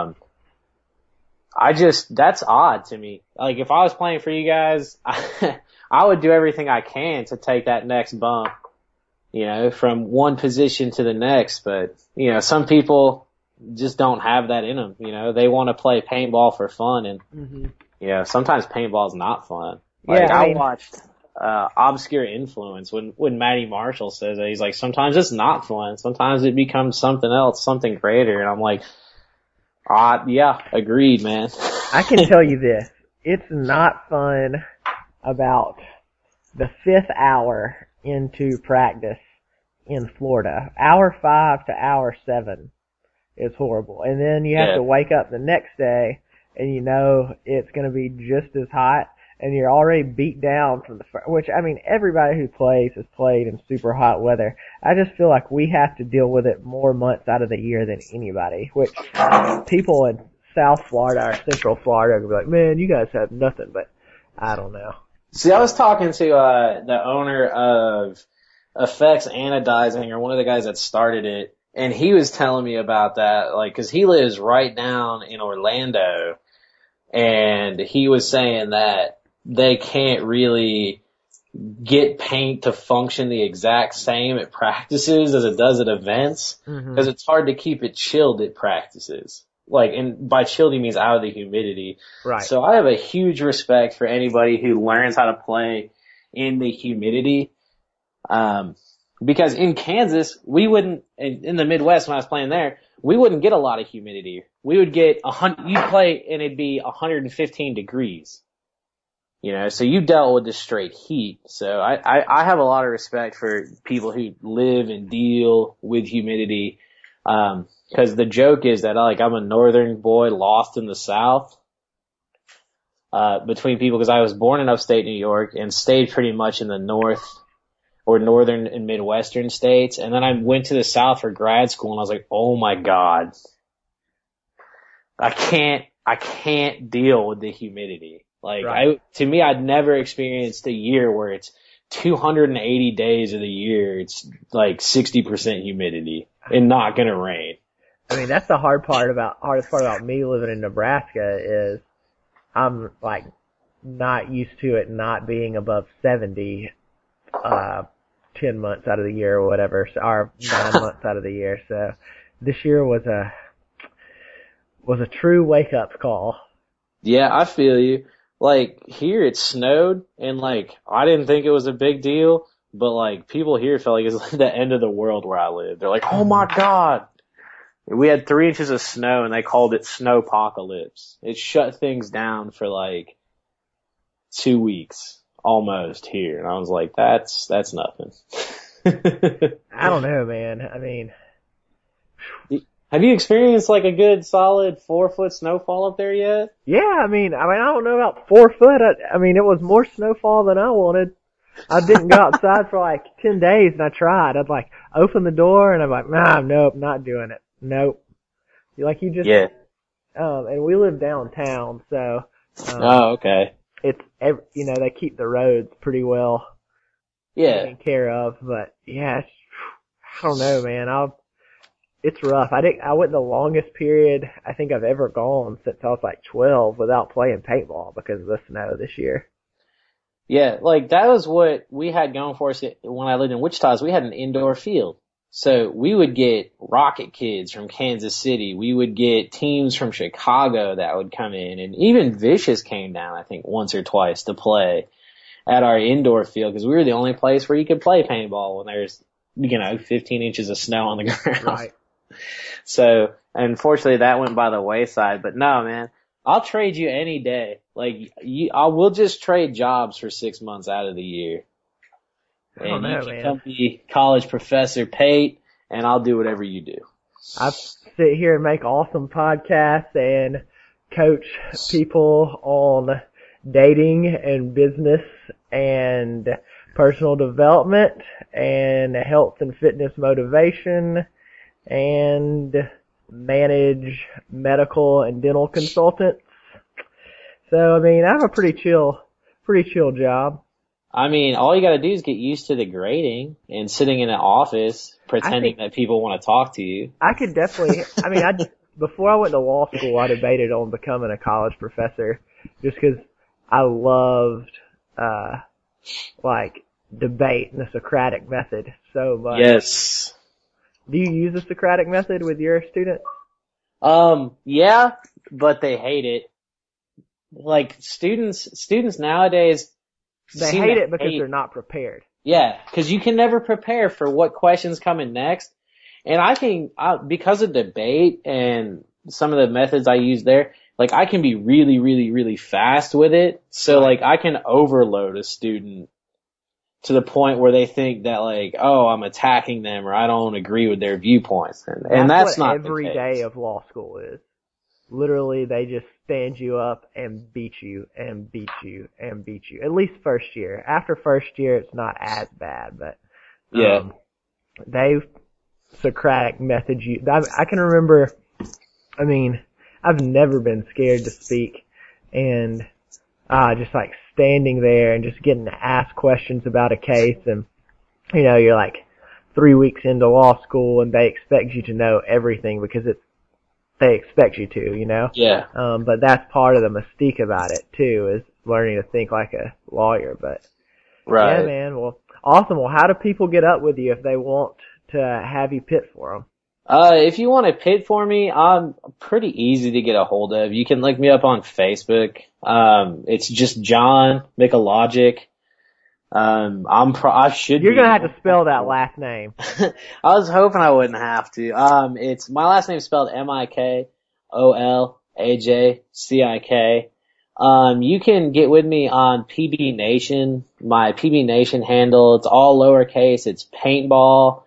Speaker 3: That's odd to me. Like, if I was playing for you guys, I would do everything I can to take that next bump, you know, from one position to the next. But, you know, some people just don't have that in them, you know. They want to play paintball for fun, and, you know, sometimes paintball's not fun. Like, I watched Obscure Influence when Matty Marshall says that. He's like, sometimes it's not fun. Sometimes it becomes something else, something greater. And I'm like, yeah, agreed, man.
Speaker 2: I can tell you this. It's not fun about the 5th hour into practice in Florida. Hour 5 to hour 7 is horrible. And then you have to wake up the next day and you know it's going to be just as hot and you're already beat down from which, I mean, everybody who plays has played in super hot weather. I just feel like we have to deal with it more months out of the year than anybody, which people in South Florida or Central Florida will be like, man, you guys have nothing, but I don't know.
Speaker 3: See, I was talking to the owner of Effects Anodizing, or one of the guys that started it, and he was telling me about that, like, cause he lives right down in Orlando, and he was saying that they can't really get paint to function the exact same at practices as it does at events, because it's hard to keep it chilled at practices. Like, and by chilled he means out of the humidity.
Speaker 2: Right.
Speaker 3: So I have a huge respect for anybody who learns how to play in the humidity. Because in Kansas, we wouldn't, in the Midwest when I was playing there, we wouldn't get a lot of humidity. We would get you'd play and it'd be 115 degrees. You know, so you dealt with the straight heat. So I have a lot of respect for people who live and deal with humidity. Cause the joke is that I'm a northern boy lost in the South, between people, cause I was born in upstate New York and stayed pretty much in the north or northern and midwestern states. And then I went to the South for grad school and I was like, oh my God, I can't deal with the humidity. Like, right. To me, I'd never experienced a year where it's 280 days of the year, it's like 60% humidity and not gonna rain.
Speaker 2: I mean, that's the hardest part about me living in Nebraska is I'm like not used to it not being above 70, 10 months out of the year or whatever, or 9 months out of the year. So this year was a true wake up call.
Speaker 3: Yeah, I feel you. Like, here it snowed, and like, I didn't think it was a big deal, but like, people here felt like it was like the end of the world where I live. They're like, oh my God. We had 3 inches of snow, and they called it snowpocalypse. It shut things down for like 2 weeks, almost, here. And I was like, that's nothing.
Speaker 2: I don't know, man. I mean,
Speaker 3: have you experienced like a good solid 4-foot snowfall up there yet?
Speaker 2: Yeah, I mean, I don't know about 4 foot. I mean, it was more snowfall than I wanted. I didn't go outside for like 10 days and I tried. I'd like open the door and I'm like, nope, not doing it. Nope.
Speaker 3: Yeah.
Speaker 2: And we live downtown, so.
Speaker 3: Oh, okay.
Speaker 2: It's, they keep the roads pretty well.
Speaker 3: Yeah.
Speaker 2: Taken care of, but yeah, I don't know, man. It's rough. I went the longest period I think I've ever gone since I was like 12 without playing paintball because of the snow this year.
Speaker 3: Yeah, like that was what we had going for us when I lived in Wichita. Is we had an indoor field. So we would get Rocket Kids from Kansas City. We would get teams from Chicago that would come in, and even Vicious came down, I think, once or twice to play at our indoor field because we were the only place where you could play paintball when there's, 15 inches of snow on the ground.
Speaker 2: Right.
Speaker 3: So, unfortunately, that went by the wayside. But no, man, I'll trade you any day. Like, we'll just trade jobs for 6 months out of the year. And you can come be college professor Pate, and I'll do whatever you do.
Speaker 2: I sit here and make awesome podcasts and coach people on dating and business and personal development and health and fitness motivation and manage medical and dental consultants. So, I mean, I have a pretty chill job.
Speaker 3: I mean, all you gotta do is get used to the grading and sitting in an office pretending that people want to talk to you.
Speaker 2: I could definitely, before I went to law school, I debated on becoming a college professor just because I loved, debate and the Socratic method so much.
Speaker 3: Yes.
Speaker 2: Do you use the Socratic method with your students?
Speaker 3: Yeah, but they hate it. Like, students nowadays,
Speaker 2: they hate it because they're not prepared.
Speaker 3: Yeah, because you can never prepare for what question's coming next. And because of debate and some of the methods I use there, like, I can be really, really, really fast with it. So, like, I can overload a student to the point where they think that, like, oh, I'm attacking them or I don't agree with their viewpoints. And that's not
Speaker 2: every day of law school is. Literally, they just stand you up and beat you and beat you and beat you. At least first year. After first year, it's not as bad, but
Speaker 3: yeah,
Speaker 2: they Socratic method you. I can remember. I mean, I've never been scared to speak, and just like standing there and just getting to ask questions about a case, and you're like 3 weeks into law school, and they expect you to know everything because they expect you to,
Speaker 3: Yeah.
Speaker 2: But that's part of the mystique about it too, is learning to think like a lawyer. But
Speaker 3: Right.
Speaker 2: Yeah, man. Well, awesome. Well, how do people get up with you if they want to have you pit for them?
Speaker 3: If you want to pit for me, I'm pretty easy to get a hold of. You can look me up on Facebook. It's just John Michalogic. I should
Speaker 2: You're
Speaker 3: be.
Speaker 2: gonna have to spell that last name.
Speaker 3: I was hoping I wouldn't have to. It's my last name spelled Mikolajczyk. You can get with me on PB Nation. My PB Nation handle, it's all lowercase. It's paintball,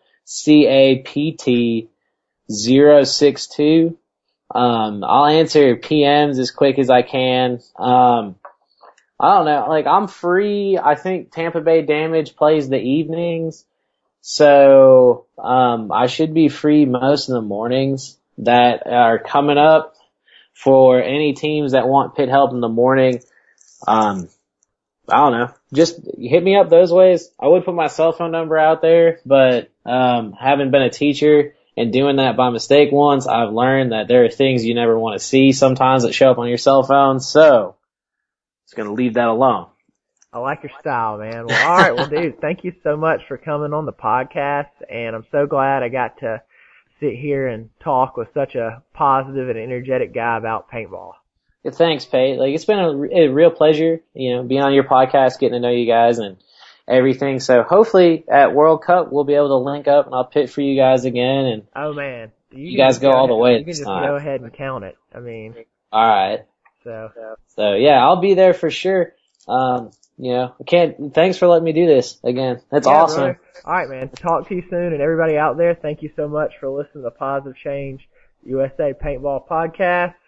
Speaker 3: CAPT062. I'll answer PMs as quick as I can. I don't know, like I'm free. I think Tampa Bay Damage plays the evenings. So, I should be free most of the mornings that are coming up for any teams that want pit help in the morning. I don't know. Just hit me up those ways. I would put my cell phone number out there, but, having been a teacher and doing that by mistake once, I've learned that there are things you never want to see sometimes that show up on your cell phone. So, just gonna leave that alone.
Speaker 2: I like your style, man. Well, all right. Well, dude, thank you so much for coming on the podcast, and I'm so glad I got to sit here and talk with such a positive and energetic guy about paintball.
Speaker 3: Yeah, thanks, Pate. Like, it's been a real pleasure, being on your podcast, getting to know you guys and everything. So hopefully at World Cup we'll be able to link up and I'll pit for you guys again. And
Speaker 2: oh man,
Speaker 3: you guys go all the way.
Speaker 2: You can just go ahead and count it. I mean,
Speaker 3: all right.
Speaker 2: So
Speaker 3: yeah, I'll be there for sure. Thanks for letting me do this again. That's awesome.
Speaker 2: Brother. All right, man. Talk to you soon, and everybody out there, thank you so much for listening to the Positive Change USA Paintball Podcast.